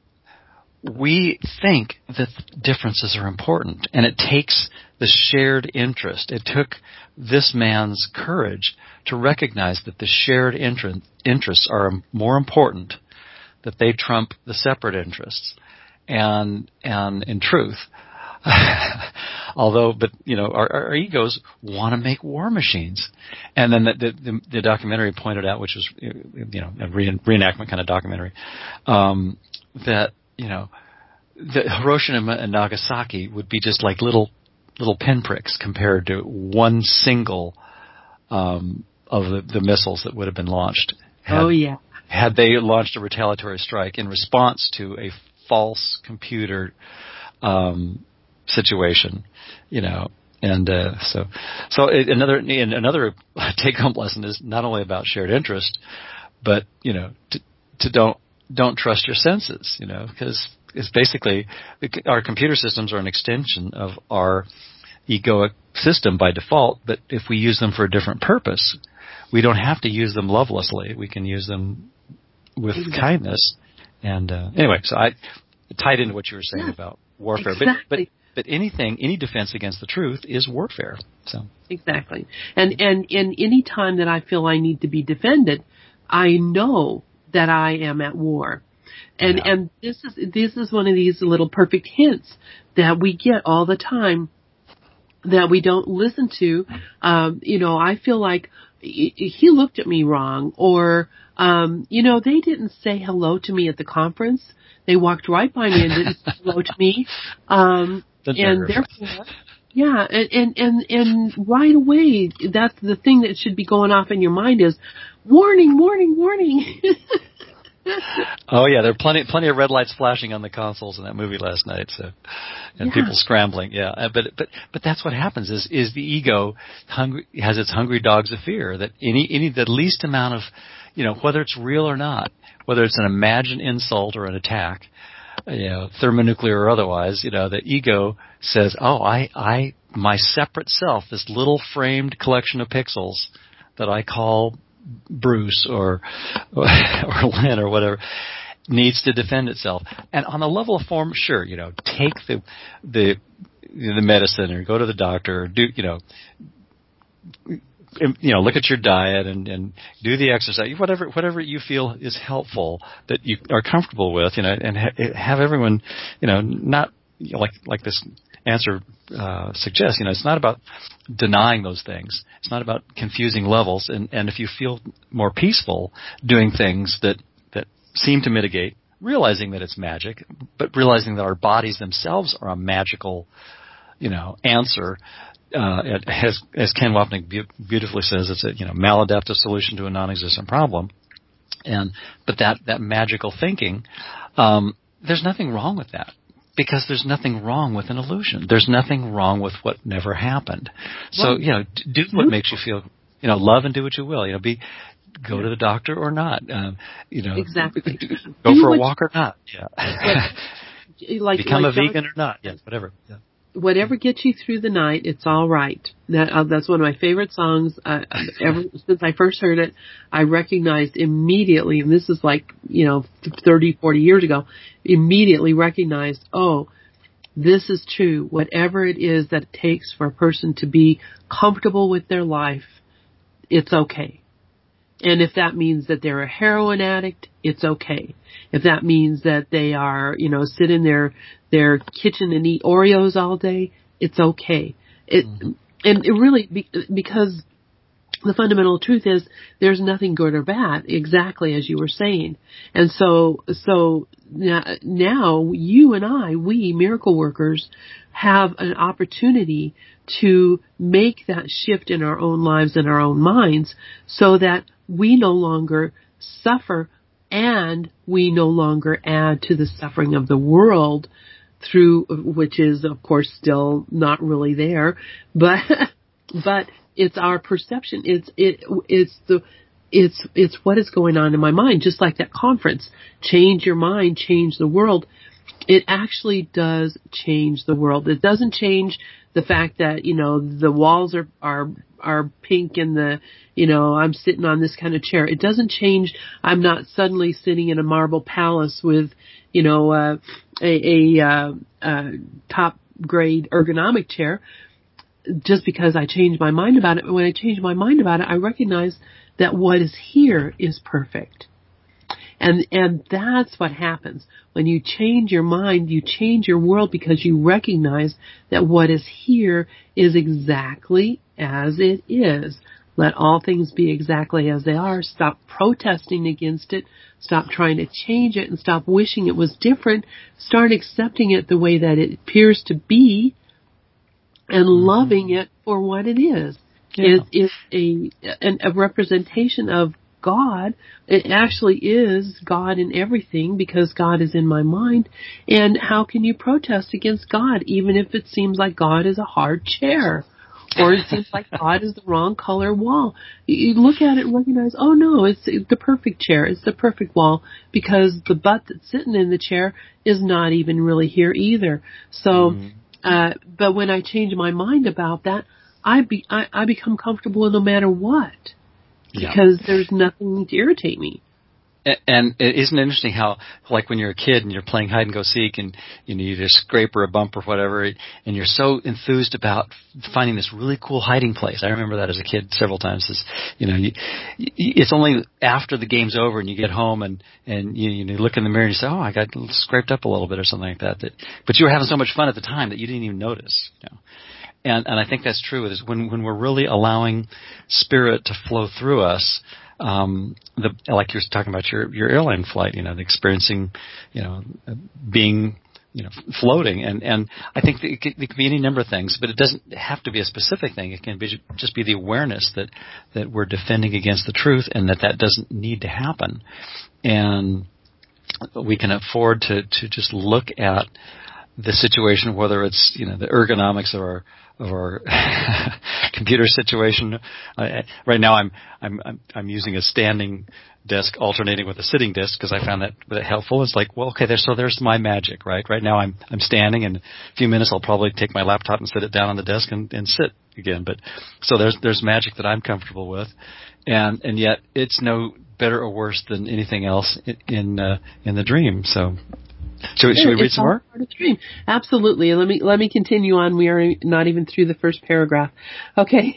we think that differences are important, and it takes the shared interest. It took this man's courage to recognize that the shared inter- interests are more important, that they trump the separate interests, and and in truth. Although, but you know, our, our egos want to make war machines, and then the, the, the documentary pointed out, which was, you know, a re- reenactment kind of documentary, um, that you know, the Hiroshima and Nagasaki would be just like little little pinpricks compared to one single um, of the, the missiles that would have been launched. Had, oh yeah, had they launched a retaliatory strike in response to a false computer. Um, situation, you know, and uh, so so it, another and another take-home lesson is not only about shared interest, but you know, to, to don't don't trust your senses, you know, because it's basically our computer systems are an extension of our egoic system by default. But if we use them for a different purpose, we don't have to use them lovelessly. We can use them with exactly. kindness. And uh, anyway, so I tied into what you were saying yeah. about warfare, exactly. but, but but anything, any defense against the truth is warfare. So exactly. And and in any time that I feel I need to be defended, I know that I am at war. And yeah. and this is this is one of these little perfect hints that we get all the time that we don't listen to. Um, you know, I feel like he looked at me wrong, or um, you know, they didn't say hello to me at the conference. They walked right by me and didn't say hello to me. Um, the and therefore, yeah, and, and and and right away, that's the thing that should be going off in your mind is warning, warning, warning. Oh yeah, there are plenty plenty of red lights flashing on the consoles in that movie last night. So, and yeah. people scrambling. Yeah, uh, but but but that's what happens. Is is the ego hungry has its hungry dogs of fear that any any the least amount of, you know, whether it's real or not, whether it's an imagined insult or an attack, you know, thermonuclear or otherwise, you know, the ego says, oh, I I my separate self, this little framed collection of pixels that I call Bruce or or Lynn or whatever, needs to defend itself. And on the level of form, sure, you know, take the the the medicine or go to the doctor or do, you know, you know, look at your diet and, and do the exercise, whatever whatever you feel is helpful that you are comfortable with, you know, and ha- have everyone, you know, not, you know, like like this answer uh, suggests, you know, it's not about denying those things. It's not about confusing levels. And, and if you feel more peaceful doing things that, that seem to mitigate, realizing that it's magic, but realizing that our bodies themselves are a magical, you know, answer. Uh, as, as Ken Wapnick be- beautifully says, it's a, you know, maladaptive solution to a non-existent problem. And, but that, that magical thinking, um, there's nothing wrong with that. Because there's nothing wrong with an illusion. There's nothing wrong with what never happened. So, you know, do what makes you feel, you know, love and do what you will. You know, be, go yeah. to the doctor or not. Um, you know, exactly. Go do for a walk or not. Yeah. Like, like, Become like a vegan or not. Yeah, whatever. Yeah. Whatever gets you through the night, it's all right. That, uh, that's one of my favorite songs. Uh, ever since I first heard it, I recognized immediately, and this is like, you know, thirty, forty years ago, immediately recognized, oh, this is true. Whatever it is that it takes for a person to be comfortable with their life, it's okay. And if that means that they're a heroin addict, it's okay. If that means that they are, you know, sit in their their kitchen and eat Oreos all day, it's okay. It mm-hmm. and it really be, because the fundamental truth is there's nothing good or bad, exactly as you were saying. And so so now, now you and I, we miracle workers, have an opportunity to make that shift in our own lives and our own minds so that we no longer suffer and we no longer add to the suffering of the world through, which is of course still not really there, but, but it's our perception. It's, it, it's the, it's, it's what is going on in my mind, just like that conference. Change your mind, change the world. It actually does change the world. It doesn't change the fact that, you know, the walls are, are, are pink and the, you know, I'm sitting on this kind of chair. It doesn't change. I'm not suddenly sitting in a marble palace with, you know, uh, a, a, uh, uh, top grade ergonomic chair just because I changed my mind about it. When I change my mind about it, I recognize that what is here is perfect. And, and that's what happens. When you change your mind, you change your world because you recognize that what is here is exactly as it is. Let all things be exactly as they are. Stop protesting against it. Stop trying to change it and stop wishing it was different. Start accepting it the way that it appears to be and mm-hmm. loving it for what it is. Yeah. It is a, an, a representation of God. It actually is God in everything because God is in my mind. And how can you protest against God even if it seems like God is a hard chair or it seems like God is the wrong color wall? You look at it and recognize, oh no, it's the perfect chair. It's the perfect wall because the butt that's sitting in the chair is not even really here either. So, mm-hmm. uh, but when I change my mind about that, I be, I, I become comfortable no matter what. Yeah. Because there's nothing to irritate me. And isn't it interesting how, like when you're a kid and you're playing hide and go seek and you know you just scrape or a bump or whatever, and you're so enthused about finding this really cool hiding place. I remember that as a kid several times. Is, you know, you, it's only after the game's over and you get home and and you, you look in the mirror and you say, oh, I got scraped up a little bit or something like that. That, but you were having so much fun at the time that you didn't even notice. You know? And and I think that's true. Is when when we're really allowing Spirit to flow through us. Um, the, like you're talking about your, your airline flight, you know, the experiencing, you know, being, you know, floating. And, and I think it could, it could be any number of things, but it doesn't have to be a specific thing. It can be just be the awareness that, that we're defending against the truth and that that doesn't need to happen. And we can afford to, to just look at the situation, whether it's, you know, the ergonomics of our, of our computer situation. Uh, right now, I'm I'm I'm I'm using a standing desk alternating with a sitting desk because I found that, that helpful. It's like, well, okay, there, so there's my magic, right? Right now, I'm I'm standing, and in a few minutes, I'll probably take my laptop and sit it down on the desk and, and sit again. But so there's there's magic that I'm comfortable with, and and yet it's no better or worse than anything else in in, uh, in the dream. So. Should we, should we read it's some more? Part of the dream. Absolutely. Let me let me continue on. We are not even through the first paragraph. Okay.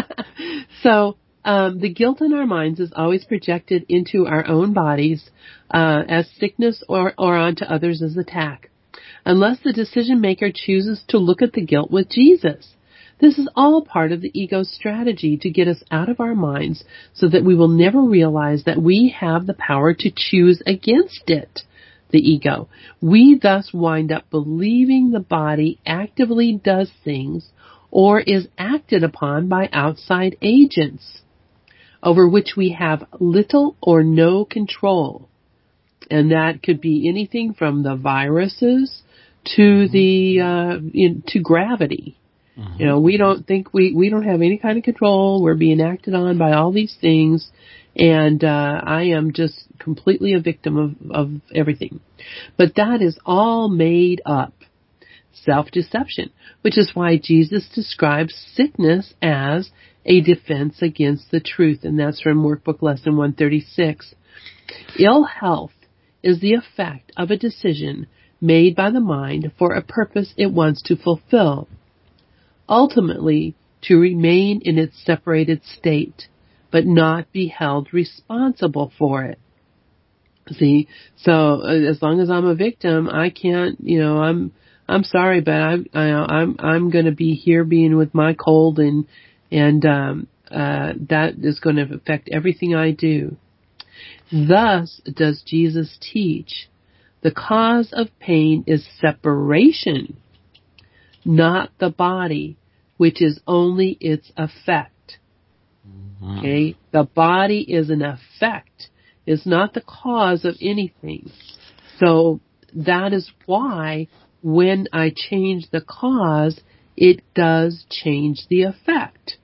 so um, the guilt in our minds is always projected into our own bodies uh, as sickness or, or onto others as attack, unless the decision maker chooses to look at the guilt with Jesus. This is all part of the ego's strategy to get us out of our minds so that we will never realize that we have the power to choose against it. The ego. We thus wind up believing the body actively does things or is acted upon by outside agents over which we have little or no control. And that could be anything from the viruses to the uh, in, to gravity. Mm-hmm. You know, we don't think we, we don't have any kind of control. We're being acted on by all these things. And uh, I am just completely a victim of, of everything. But that is all made up. Self-deception, which is why Jesus describes sickness as a defense against the truth. And that's from Workbook Lesson one thirty-six. Ill health is the effect of a decision made by the mind for a purpose it wants to fulfill, ultimately to remain in its separated state, but not be held responsible for it. See, so uh, as long as I'm a victim, I can't, you know, I'm, I'm sorry, but I'm, I, I'm, I'm going to be here being with my cold, and, and, um, uh, that is going to affect everything I do. Thus does Jesus teach the cause of pain is separation, not the body, which is only its effect. Okay, the body is an effect. It's not the cause of anything. So that is why when I change the cause, it does change the effect.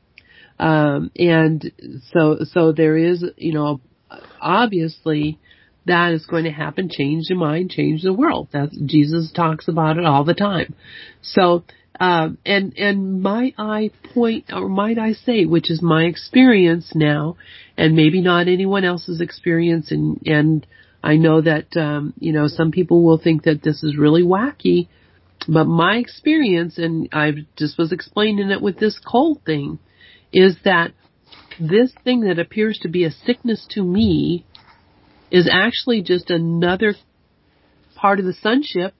Um, and so, so there is, you know, obviously that is going to happen. Change the mind, change the world. That's, Jesus talks about it all the time. So, Um, and, and might I point, or might I say, which is my experience now, and maybe not anyone else's experience, and, and I know that, um, you know, some people will think that this is really wacky, but my experience, and I just was explaining it with this cold thing, is that this thing that appears to be a sickness to me is actually just another part of the sonship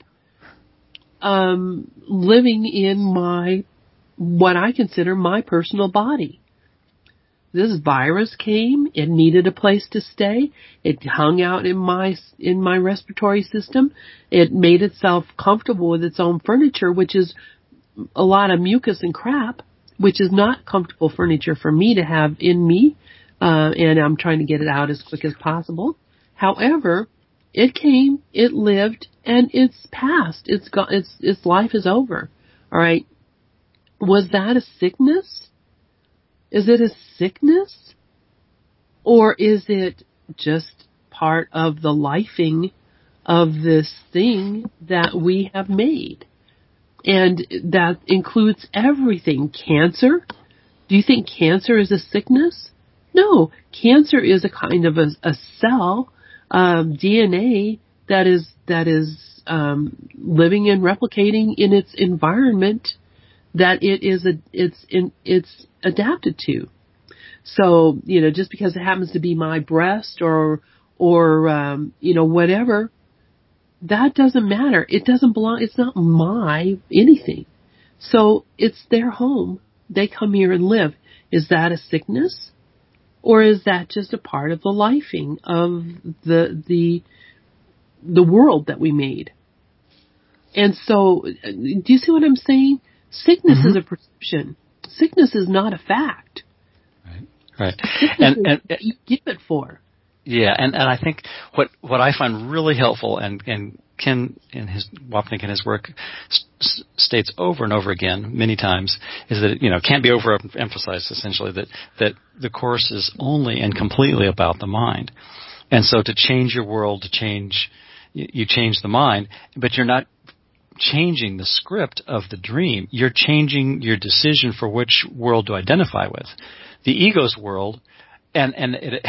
Um, living in my, what I consider my personal body. This virus came, it needed a place to stay, it hung out in my, in my respiratory system, it made itself comfortable with its own furniture, which is a lot of mucus and crap, which is not comfortable furniture for me to have in me, uh, and I'm trying to get it out as quick as possible. However, it came, it lived, and it's past. It's got, its, its life is over. All right. Was that a sickness? Is it a sickness? Or is it just part of the lifing of this thing that we have made? And that includes everything. Cancer? Do you think cancer is a sickness? No, cancer is a kind of a, a cell, um, D N A that is that is um, living and replicating in its environment that it is a, it's in, it's adapted to. So, you know, just because it happens to be my breast or or um, you know, whatever, that doesn't matter. It doesn't belong. It's not my anything. So it's their home. They come here and live. Is that a sickness? Or is that just a part of the lifing of the the the world that we made? And so, do you see what I'm saying? Sickness mm-hmm. is a perception. Sickness is not a fact. Right. Right. Sickness and, is and what you give it for. Yeah, and, and I think what what I find really helpful, and, and Ken in his Wapnick in his work st- states over and over again many times, is that it, you know, can't be overemphasized essentially that that the Course is only and completely about the mind, and so to change your world, to change you, you change the mind, but you're not changing the script of the dream. You're changing your decision for which world to identify with, the ego's world, and and it.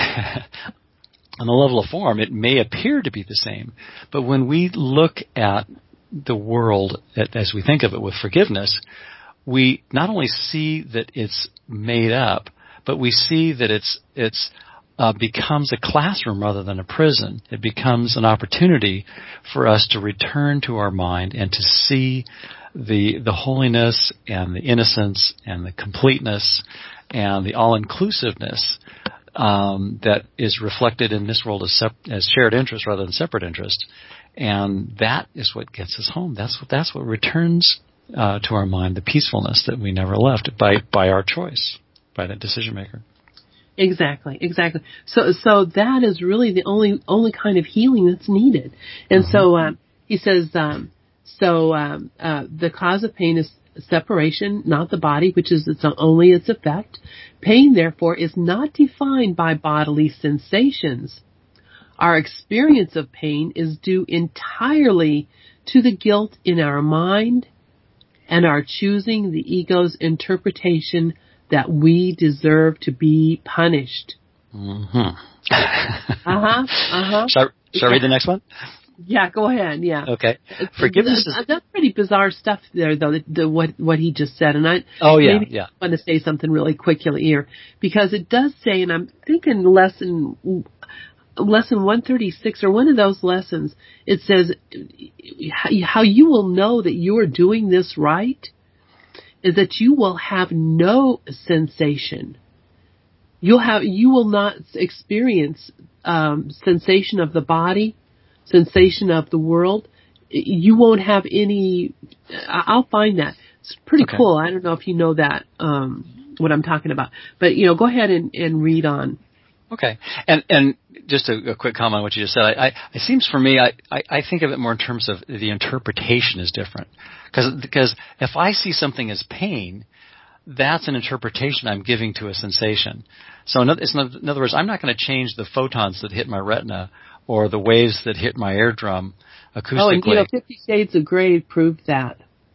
On the level of form, it may appear to be the same, but when we look at the world as we think of it with forgiveness, we not only see that it's made up, but we see that it's it's uh, becomes a classroom rather than a prison. It becomes an opportunity for us to return to our mind and to see the the holiness and the innocence and the completeness and the all-inclusiveness Um, that is reflected in this world as, sep- as shared interest rather than separate interest, and that is what gets us home. That's what that's what returns uh, to our mind the peacefulness that we never left by by our choice, by that decision maker. Exactly, exactly. So so that is really the only only kind of healing that's needed. And mm-hmm. so um, he says, um, so um, uh, the cause of pain is separation, not the body, which is its only its effect. Pain, therefore, is not defined by bodily sensations. Our experience of pain is due entirely to the guilt in our mind and our choosing the ego's interpretation that we deserve to be punished. Mm-hmm. uh-huh, uh-huh. Shall, I, shall I read the next one? Yeah, go ahead. Yeah. Okay. Forgiveness that's, is that's pretty bizarre stuff there, though. The, the, what what he just said, and I oh yeah maybe yeah want to say something really quick here because it does say, and I'm thinking lesson lesson one thirty-six or one of those lessons. It says how you will know that you are doing this right is that you will have no sensation. You'll have you will not experience um, sensation of the body. Sensation of the world, you won't have any. I'll find that. It's pretty okay. cool. I don't know if you know that, um, what I'm talking about. But, you know, go ahead and, and read on. Okay. And and just a, a quick comment on what you just said. I, I, it seems for me, I, I, I think of it more in terms of the interpretation is different. Because because if I see something as pain, that's an interpretation I'm giving to a sensation. So in other, in other words, I'm not going to change the photons that hit my retina or the waves that hit my eardrum acoustically. Oh, and you know, Fifty Shades of Grey proved that.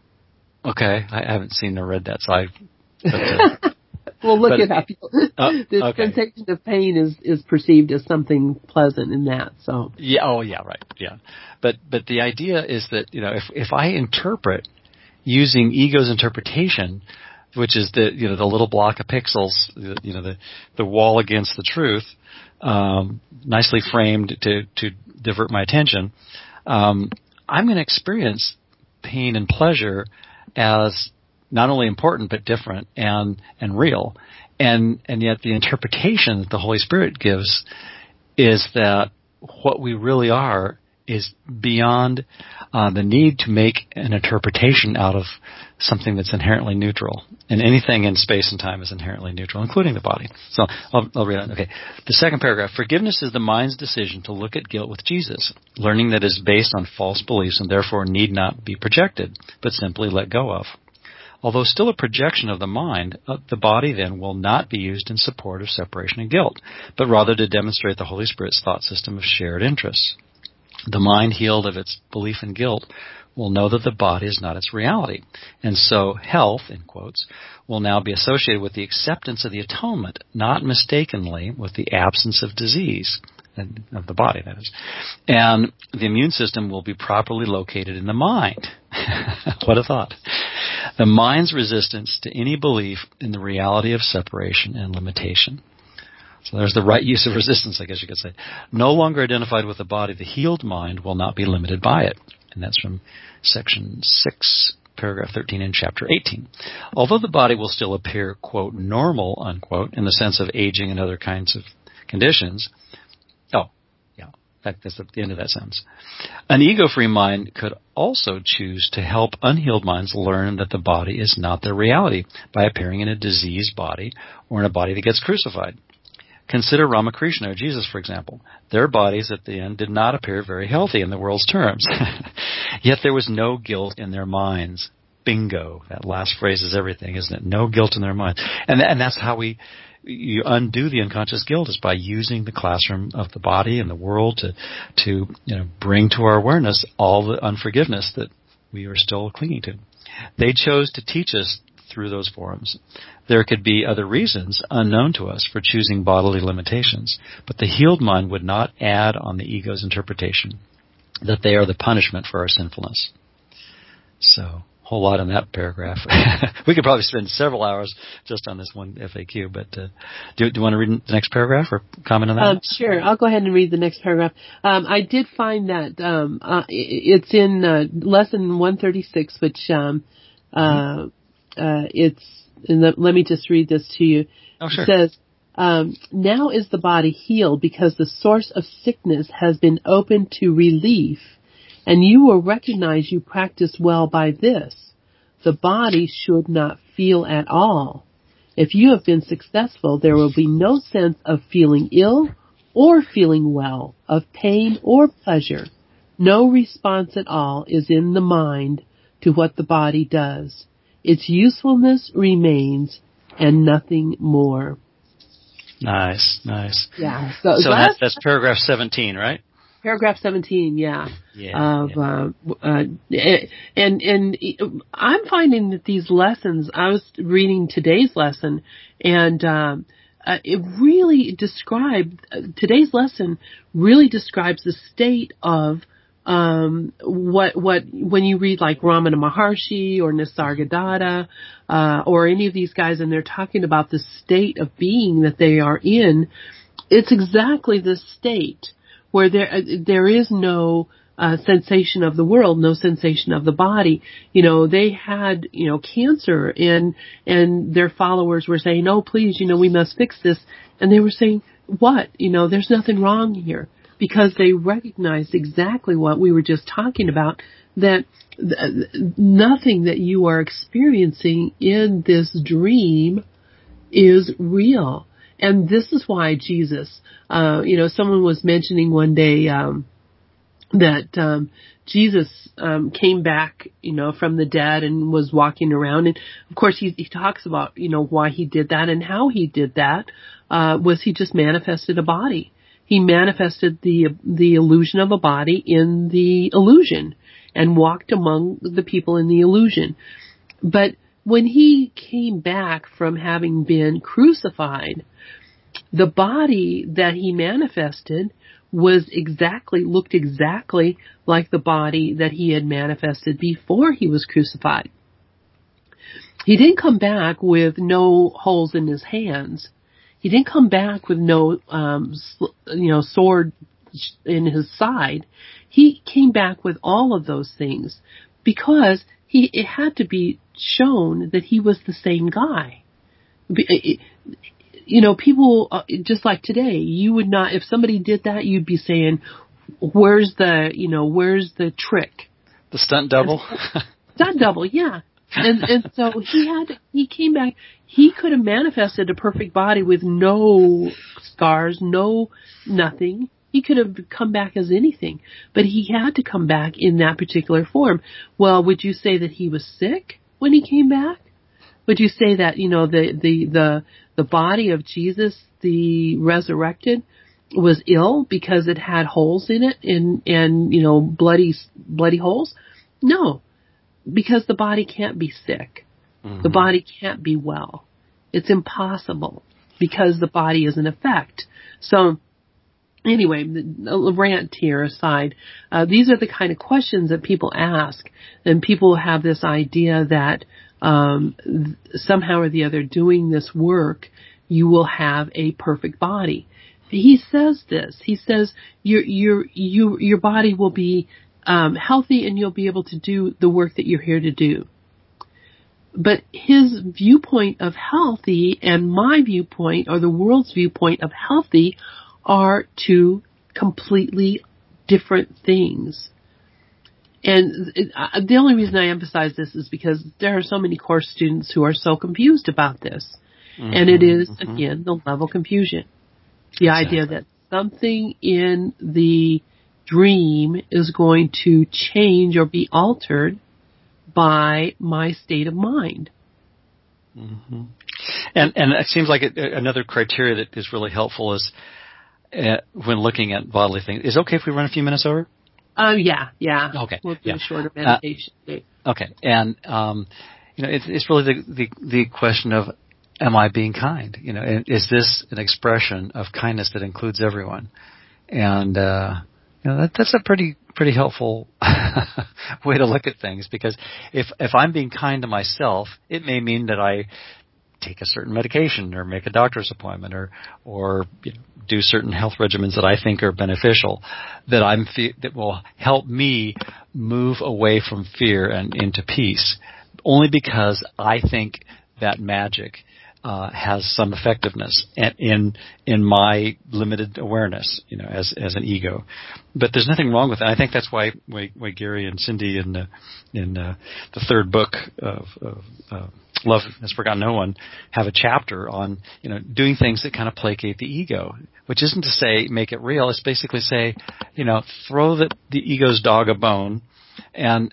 Okay, I haven't seen or read that, so I. But, uh, well, look but, it up. Uh, the okay. sensation of pain is, is perceived as something pleasant in that. So. Yeah. Oh, yeah. Right. Yeah. But but the idea is that you know if if I interpret using ego's interpretation, which is the you know the little block of pixels, you know the the wall against the truth. Um, nicely framed to, to divert my attention, um, I'm going to experience pain and pleasure as not only important but different and, and real. And, and yet the interpretation that the Holy Spirit gives is that what we really are is beyond uh, the need to make an interpretation out of something that's inherently neutral. And anything in space and time is inherently neutral, including the body. So I'll, I'll read on. Okay. The second paragraph. Forgiveness is the mind's decision to look at guilt with Jesus, learning that it is based on false beliefs and therefore need not be projected, but simply let go of. Although still a projection of the mind, uh, the body then will not be used in support of separation and guilt, but rather to demonstrate the Holy Spirit's thought system of shared interests. The mind healed of its belief in guilt will know that the body is not its reality. And so health, in quotes, will now be associated with the acceptance of the atonement, not mistakenly with the absence of disease, of the body, that is. And the immune system will be properly located in the mind. What a thought. The mind's resistance to any belief in the reality of separation and limitation. So there's the right use of resistance, I guess you could say. No longer identified with the body, the healed mind will not be limited by it. And that's from section six, paragraph thirteen in chapter eighteen. Although the body will still appear, quote, normal, unquote, in the sense of aging and other kinds of conditions. Oh, yeah, that, that's the end of that sentence. An ego-free mind could also choose to help unhealed minds learn that the body is not their reality by appearing in a diseased body or in a body that gets crucified. Consider Ramakrishna or Jesus, for example. Their bodies at the end did not appear very healthy in the world's terms. Yet there was no guilt in their minds. Bingo. That last phrase is everything, isn't it? No guilt in their minds. And, and that's how we you undo the unconscious guilt, is by using the classroom of the body and the world to, to you know, bring to our awareness all the unforgiveness that we are still clinging to. They chose to teach us through those forums. There could be other reasons unknown to us for choosing bodily limitations, but the healed mind would not add on the ego's interpretation that they are the punishment for our sinfulness. So, a whole lot in that paragraph. We could probably spend several hours just on this one F A Q, but uh, do, do you want to read the next paragraph or comment on that? Um, sure, I'll go ahead and read the next paragraph. Um, I did find that um, uh, it's in uh, lesson one thirty-six, which um, uh, uh, it's, and the, let me just read this to you. Oh, sure. It says, um, now is the body healed because the source of sickness has been opened to relief, and you will recognize you practice well by this. The body should not feel at all. If you have been successful, there will be no sense of feeling ill or feeling well, of pain or pleasure. No response at all is in the mind to what the body does. Its usefulness remains and nothing more. Nice, nice. Yeah. So, so that, that's paragraph seventeen, right? Paragraph seventeen, yeah. Yeah. Of, yeah. Uh, uh, and and I'm finding that these lessons, I was reading today's lesson, and um, uh, it really described, today's lesson really describes the state of um, what, what, when you read like Ramana Maharshi or Nisargadatta, uh, or any of these guys, and they're talking about the state of being that they are in, it's exactly this state where there, there is no, uh, sensation of the world, no sensation of the body. You know, they had, you know, cancer, and, and their followers were saying, oh, please, you know, we must fix this. And they were saying, what? You know, there's nothing wrong here. Because they recognized exactly what we were just talking about, that th- nothing that you are experiencing in this dream is real. And this is why Jesus, uh, you know, someone was mentioning one day um, that um, Jesus um, came back, you know, from the dead and was walking around. And, of course, he, he talks about, you know, why he did that and how he did that, uh, was he just manifested a body. He manifested the the illusion of a body in the illusion and walked among the people in the illusion. But when he came back from having been crucified, the body that he manifested was exactly, looked exactly like the body that he had manifested before he was crucified. He didn't come back with no holes in his hands. He didn't come back with no, um, you know, sword in his side. He came back with all of those things because he, it had to be shown that he was the same guy. You know, people, just like today, you would not, if somebody did that, you'd be saying, where's the, you know, where's the trick? The stunt double? Stunt double, yeah. And and so he had, he came back, he could have manifested a perfect body with no scars, no nothing. He could have come back as anything, but he had to come back in that particular form. Well, would you say that he was sick when he came back? Would you say that, you know, the, the, the, the body of Jesus, the resurrected, was ill because it had holes in it and, and, you know, bloody, bloody holes? No, because the body can't be sick. Mm-hmm. The body can't be well. It's impossible because the body is an effect. So anyway, the rant here aside, uh, these are the kind of questions that people ask, and people have this idea that um, somehow or the other doing this work, you will have a perfect body. He says this. He says your your your your body will be um, healthy, and you'll be able to do the work that you're here to do. But his viewpoint of healthy and my viewpoint, or the world's viewpoint of healthy, are two completely different things. And it, uh, the only reason I emphasize this is because there are so many course students who are so confused about this. Mm-hmm, and it is, mm-hmm. again, the level confusion. The exactly. idea that something in the dream is going to change or be altered by my state of mind. Mm-hmm. And and it seems like it, another criteria that is really helpful is uh, when looking at bodily things. Is it okay if we run a few minutes over? Um, yeah, yeah. Okay. We'll do yeah. a shorter meditation. Uh, okay. And, um, you know, it's, it's really the, the, the question of, am I being kind? You know, is this an expression of kindness that includes everyone? And, uh, you know, that, that's a pretty, pretty helpful way to look at things, because if, if I'm being kind to myself, it may mean that I take a certain medication or make a doctor's appointment or, or you know, do certain health regimens that I think are beneficial, that I'm fe- that will help me move away from fear and into peace, only because I think that magic uh, has some effectiveness in in my limited awareness, you know, as as an ego. But there's nothing wrong with it. I think that's why why, why Gary and Cindy in uh, in uh, the third book of, of uh, Love Has Forgotten No One have a chapter on, you know, doing things that kind of placate the ego, which isn't to say make it real. It's basically say, you know, throw the, the ego's dog a bone and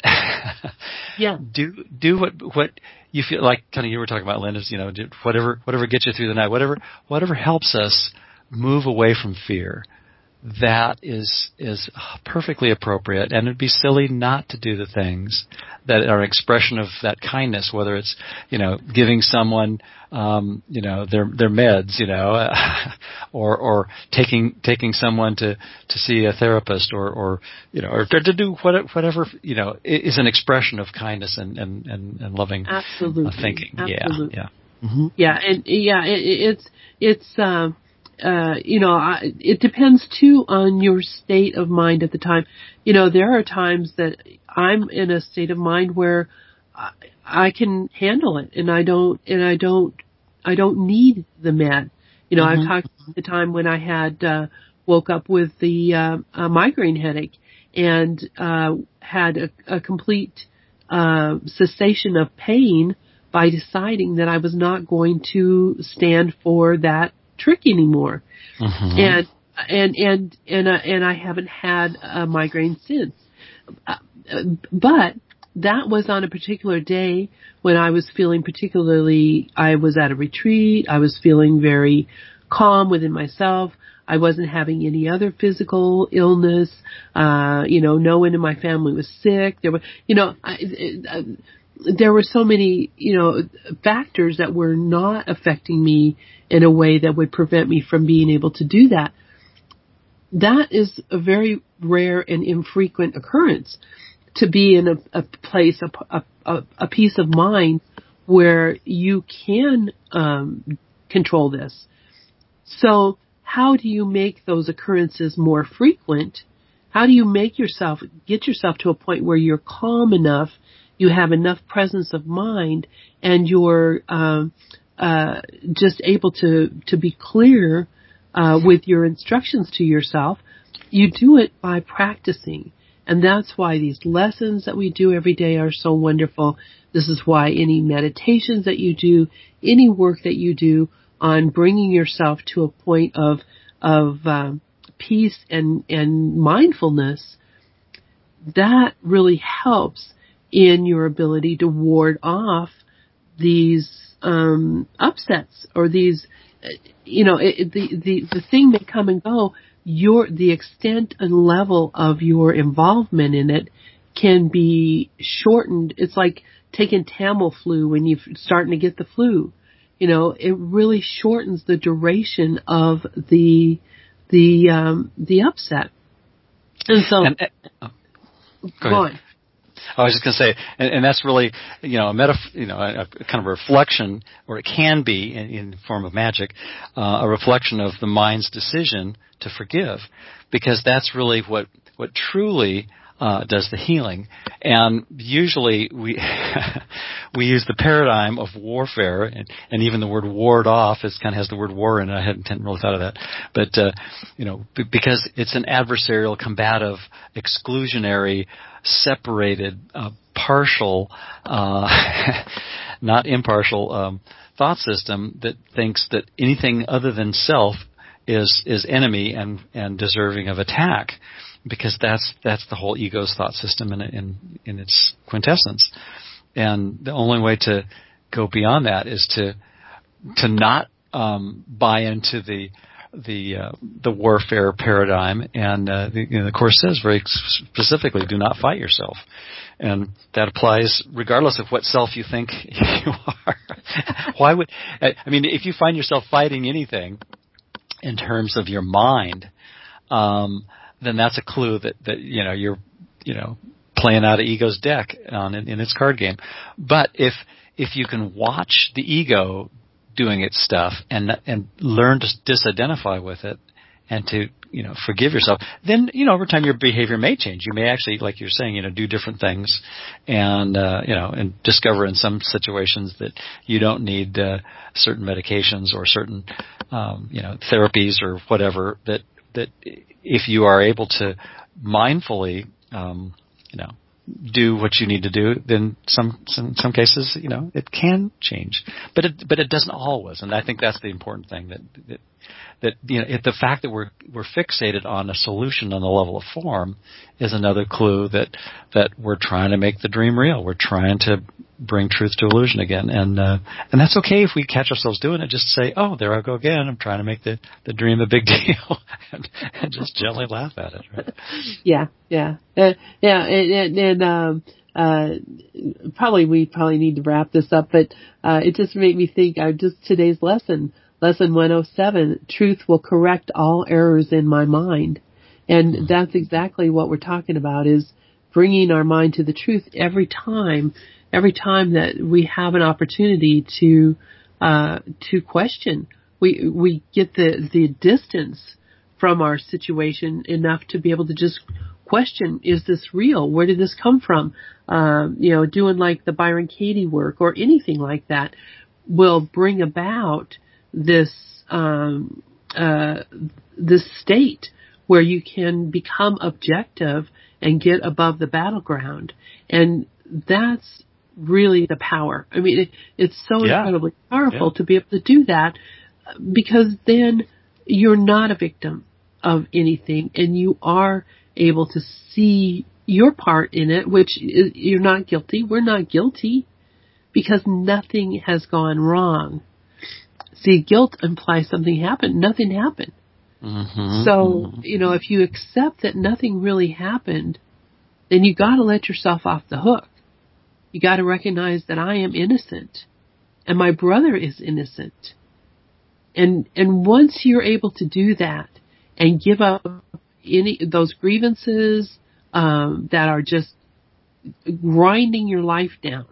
yeah. do do what what you feel like. Kind of you were talking about, Linda's, you know, whatever whatever gets you through the night, whatever whatever helps us move away from fear. That is is perfectly appropriate, and it'd be silly not to do the things that are an expression of that kindness. Whether it's, you know, giving someone, um, you know, their their meds, you know, or or taking taking someone to, to see a therapist, or, or you know, or to do whatever, you know, is an expression of kindness and and, and, and loving Absolutely. Uh, thinking. Absolutely. Yeah, yeah, mm-hmm. yeah, and yeah, it, it's it's. Um, Uh, you know, I, it depends too on your state of mind at the time. You know, there are times that I'm in a state of mind where I, I can handle it, and I don't, and I don't, I don't need the med. You know, mm-hmm. I've talked about the time when I had uh, woke up with the uh, a migraine headache and uh, had a, a complete uh, cessation of pain by deciding that I was not going to stand for that trick anymore. Mm-hmm. And and and and uh, and I haven't had a migraine since. Uh, but that was on a particular day when I was feeling particularly. I was at a retreat. I was feeling very calm within myself. I wasn't having any other physical illness. Uh, you know, no one in my family was sick. There were, you know, I, I, there were so many, you know, factors that were not affecting me in a way that would prevent me from being able to do that. That is a very rare and infrequent occurrence, to be in a, a place, a, a, a peace of mind where you can um, control this. So how do you make those occurrences more frequent? How do you make yourself, get yourself to a point where you're calm enough, you have enough presence of mind, and you're um, uh, just able to, to be clear uh, with your instructions to yourself? You do it by practicing. And that's why these lessons that we do every day are so wonderful. This is why any meditations that you do, any work that you do on bringing yourself to a point of of um, peace and, and mindfulness, that really helps in your ability to ward off these um, upsets or these you know, it, the, the, the thing may come and go. Your, the extent and level of your involvement in it can be shortened. It's like taking Tamiflu when you're starting to get the flu. You know, it really shortens the duration of the, the, um, the upset. And so, and, uh, go, go ahead. on. I was just going to say, and, and that's really, you know, a metaf- you know, a, a kind of a reflection, or it can be in, in the form of magic, uh, a reflection of the mind's decision to forgive, because that's really what what truly uh, does the healing. And usually we we use the paradigm of warfare, and, and even the word ward off is kind of has the word war in it. I hadn't, hadn't really thought of that, but uh, you know, b- because it's an adversarial, combative, exclusionary, separated, uh, partial, uh, not impartial um, thought system that thinks that anything other than self is is enemy and and deserving of attack, because that's that's the whole ego's thought system in in in its quintessence. And the only way to go beyond that is to to not um, buy into the the uh, the warfare paradigm. And uh, the, you know, the Course says very specifically, do not fight yourself. And that applies regardless of what self you think you are. Why would I mean, if you find yourself fighting anything in terms of your mind, um, then that's a clue that, that you know you're you know playing out of ego's deck on in, in its card game. But if if you can watch the ego doing its stuff and and learn to disidentify with it and to you know forgive yourself, then you know over time your behavior may change. You may actually, like you're saying, you know do different things, and uh, you know and discover in some situations that you don't need uh, certain medications or certain um, you know therapies or whatever. That that if you are able to mindfully um, you know do what you need to do, then some some some cases you know it can change, but it but it doesn't always. And I think that's the important thing, that that, that you know if the fact that we're we're fixated on a solution on the level of form is another clue that that we're trying to make the dream real. We're trying to bring truth to illusion again, and uh, and that's okay if we catch ourselves doing it. Just say, oh, there I go again. I'm trying to make the, the dream a big deal, and, and just gently laugh at it. Right? Yeah, yeah, uh, yeah, and, and, and um, uh, probably we probably need to wrap this up, but uh, it just made me think. Uh, just today's lesson, lesson one oh seven. Truth will correct all errors in my mind, and mm-hmm. that's exactly what we're talking about: is bringing our mind to the truth every time. Every time that we have an opportunity to uh, to question, we we get the, the distance from our situation enough to be able to just question: is this real? Where did this come from? Um, you know, doing like the Byron Katie work or anything like that will bring about this um, uh, this state where you can become objective and get above the battleground, and that's really the power. I mean, it, it's so yeah. incredibly powerful yeah. to be able to do that, because then you're not a victim of anything, and you are able to see your part in it, which is, you're not guilty. We're not guilty because nothing has gone wrong. See, guilt implies something happened. Nothing happened. Mm-hmm. So, mm-hmm. you know, if you accept that nothing really happened, then you got to let yourself off the hook. You got to recognize that I am innocent, and my brother is innocent. And and once you're able to do that and give up any those grievances um, that are just grinding your life down,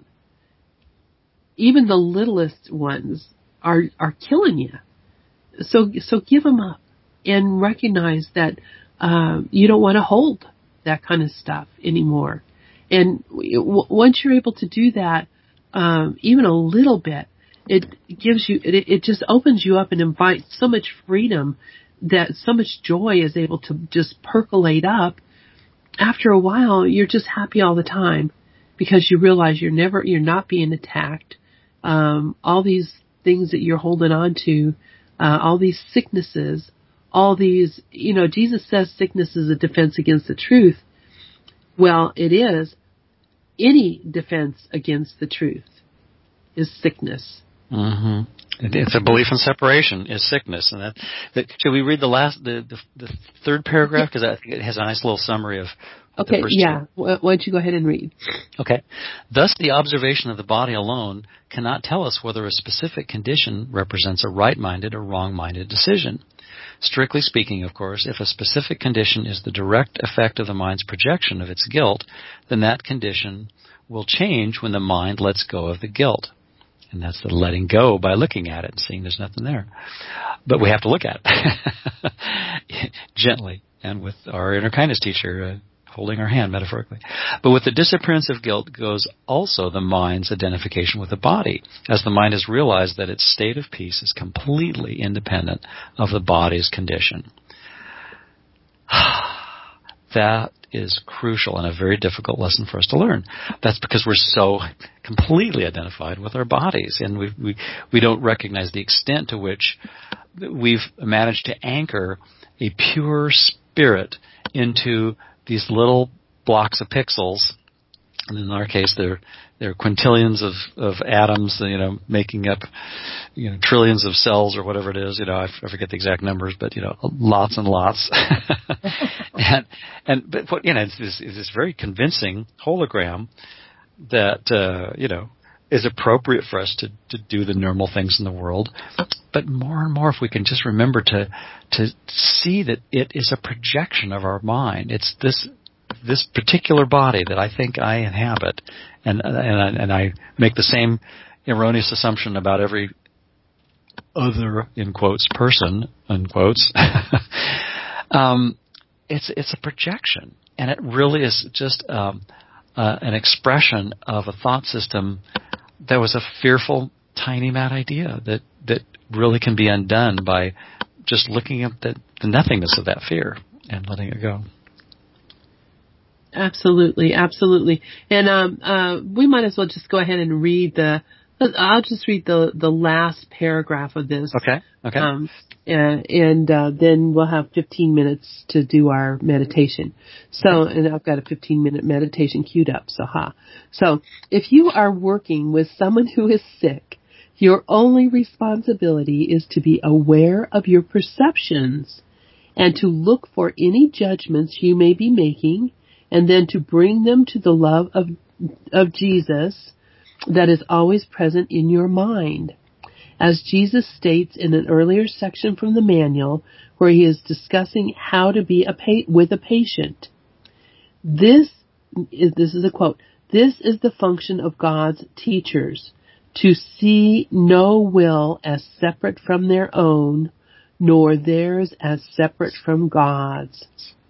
even the littlest ones are are killing you. So so give them up and recognize that uh, you don't want to hold that kind of stuff anymore. And w- once you're able to do that, um, even a little bit, it gives you, it, it just opens you up and invites so much freedom, that so much joy is able to just percolate up. After a while, you're just happy all the time because you realize you're never, you're not being attacked. Um, all these things that you're holding on to, uh, all these sicknesses, all these, you know, Jesus says sickness is a defense against the truth. Well, it is. Any defense against the truth is sickness. Mm-hmm. It's a belief in separation is sickness, and that, that should we read the last the the, the third paragraph because I think it has a nice little summary of. Okay, the first yeah. two. Why don't you go ahead and read? Okay. Thus, the observation of the body alone cannot tell us whether a specific condition represents a right-minded or wrong-minded decision. Strictly speaking, of course, if a specific condition is the direct effect of the mind's projection of its guilt, then that condition will change when the mind lets go of the guilt. And that's the letting go by looking at it and seeing there's nothing there. But we have to look at it gently and with our inner kindness teacher uh, holding our hand metaphorically. But with the disappearance of guilt goes also the mind's identification with the body, as the mind has realized that its state of peace is completely independent of the body's condition. That is crucial and a very difficult lesson for us to learn. That's because we're so completely identified with our bodies, and we we we don't recognize the extent to which we've managed to anchor a pure spirit into these little blocks of pixels. And in our case, they're they're quintillions of, of atoms, you know, making up, you know, trillions of cells or whatever it is. You know, I, I forget the exact numbers, but you know, lots and lots. and and but what you know, it's this, it's this very convincing hologram that uh, you know is appropriate for us to to do the normal things in the world. But more and more, if we can just remember to to see that it is a projection of our mind. It's this. This particular body that I think I inhabit, and and and I make the same erroneous assumption about every other, in quotes, person, unquotes. um, it's it's a projection, and it really is just um, uh, an expression of a thought system that was a fearful, tiny mad idea that that really can be undone by just looking at the, the nothingness of that fear and letting it go. Absolutely, absolutely. And um, uh, we might as well just go ahead and read the. I'll just read the the last paragraph of this. Okay. Okay. Um, and and uh, then we'll have fifteen minutes to do our meditation. So, and I've got a fifteen minute meditation queued up. So, ha. So, if you are working with someone who is sick, your only responsibility is to be aware of your perceptions and to look for any judgments you may be making, and then to bring them to the love of of Jesus that is always present in your mind. As Jesus states in an earlier section from the manual where he is discussing how to be a pa- with a patient. This is, this is a quote, "This is the function of God's teachers, to see no will as separate from their own, nor theirs as separate from God's."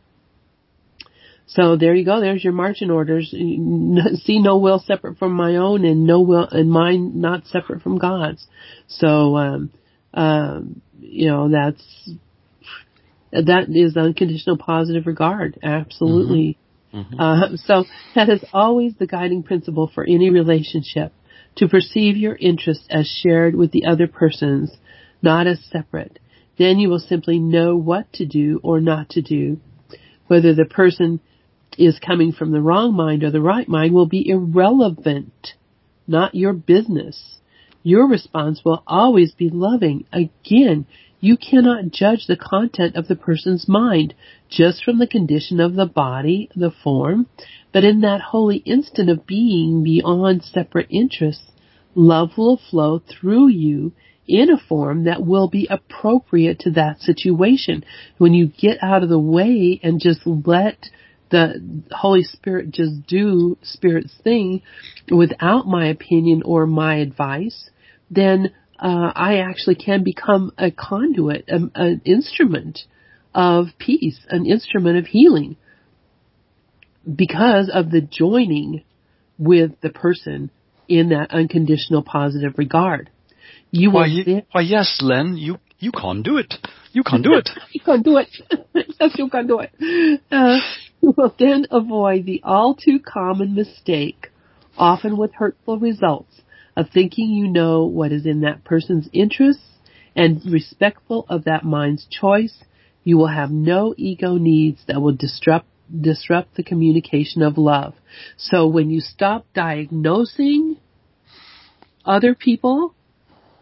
So there you go. There's your marching orders. See no will separate from my own, and no will and mine not separate from God's. So, um, um, you know, that's that is unconditional positive regard. Absolutely. Mm-hmm. Mm-hmm. Uh, so that is always the guiding principle for any relationship: to perceive your interests as shared with the other person's, not as separate. Then you will simply know what to do or not to do. Whether the person is coming from the wrong mind or the right mind will be irrelevant, not your business. Your response will always be loving. Again, you cannot judge the content of the person's mind just from the condition of the body, the form, but in that holy instant of being beyond separate interests, love will flow through you in a form that will be appropriate to that situation. When you get out of the way and just let the Holy Spirit just do Spirit's thing without my opinion or my advice, then uh, I actually can become a conduit, a, an instrument of peace, an instrument of healing, because of the joining with the person in that unconditional positive regard. You why, will you, then, why, yes, Len, you, you can't do it. You can't do it. You can't do it. Yes, you can do it. Uh, you will then avoid the all too common mistake, often with hurtful results, of thinking you know what is in that person's interests, and respectful of that mind's choice. You will have no ego needs that will disrupt disrupt the communication of love. So when you stop diagnosing other people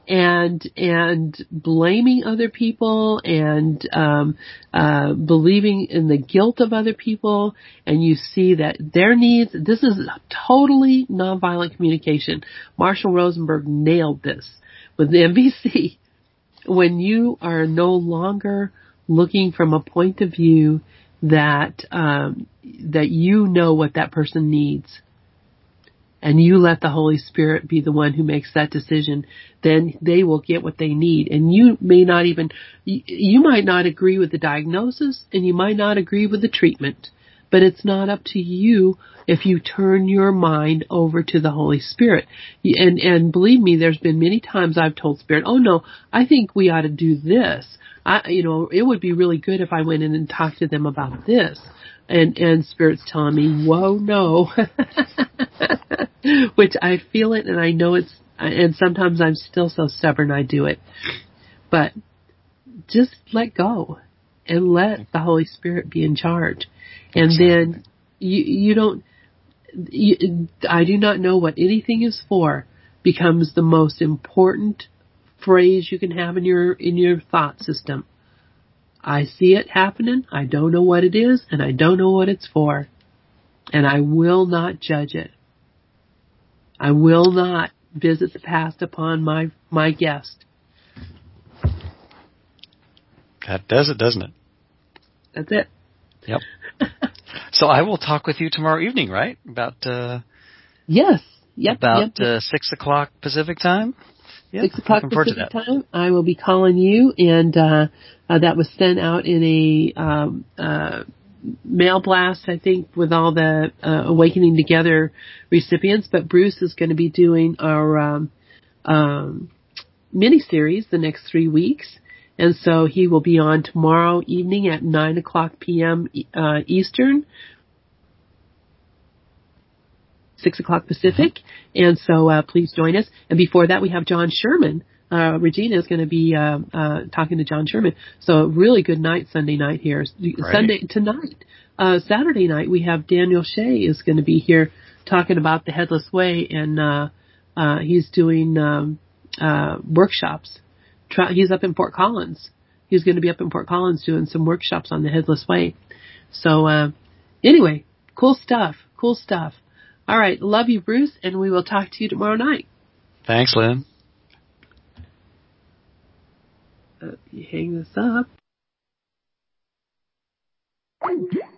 and and blaming other people and um, uh, believing in the guilt of other people, and you see that their needs. This is totally nonviolent communication. Marshall Rosenberg nailed this with the N V C. When you are no longer looking from a point of view that um, that you know what that person needs, and you let the Holy Spirit be the one who makes that decision, then they will get what they need. And you may not even, you, you might not agree with the diagnosis, and you might not agree with the treatment, but it's not up to you if you turn your mind over to the Holy Spirit. And, and believe me, there's been many times I've told Spirit, oh no, I think we ought to do this. I, you know, it would be really good if I went in and talked to them about this. And, and Spirit's telling me, whoa, no. Which I feel it and I know it's, and sometimes I'm still so stubborn I do it. But just let go and let the Holy Spirit be in charge. And exactly. Then you, you don't, you, I do not know what anything is for becomes the most important phrase you can have in your, in your thought system. I see it happening. I don't know what it is, and I don't know what it's for. And I will not judge it. I will not visit the past upon my, my guest. That does it, doesn't it? That's it. Yep. So I will talk with you tomorrow evening, right? About uh, yes. Yep. About yep, yep. Uh, six o'clock Pacific time. Yep. Six o'clock Pacific time. I will be calling you, and uh, uh, that was sent out in a um, uh, mail blast, I think, with all the uh, Awakening Together recipients. But Bruce is going to be doing our um, um, mini-series the next three weeks. And so he will be on tomorrow evening at nine o'clock p.m. Uh, Eastern, six o'clock Pacific. And so uh, please join us. And before that, we have John Sherman. Uh, Regina is going to be uh, uh, talking to John Sherman. So really good night Sunday night here. Right. Sunday tonight. Uh, Saturday night, we have Daniel Shea is going to be here talking about the Headless Way. And uh, uh, he's doing um, uh, workshops. He's up in Fort Collins. He's going to be up in Fort Collins doing some workshops on the Headless Way. So, uh, anyway, cool stuff. Cool stuff. All right. Love you, Bruce, and we will talk to you tomorrow night. Thanks, Lynn. Uh, you hang this up.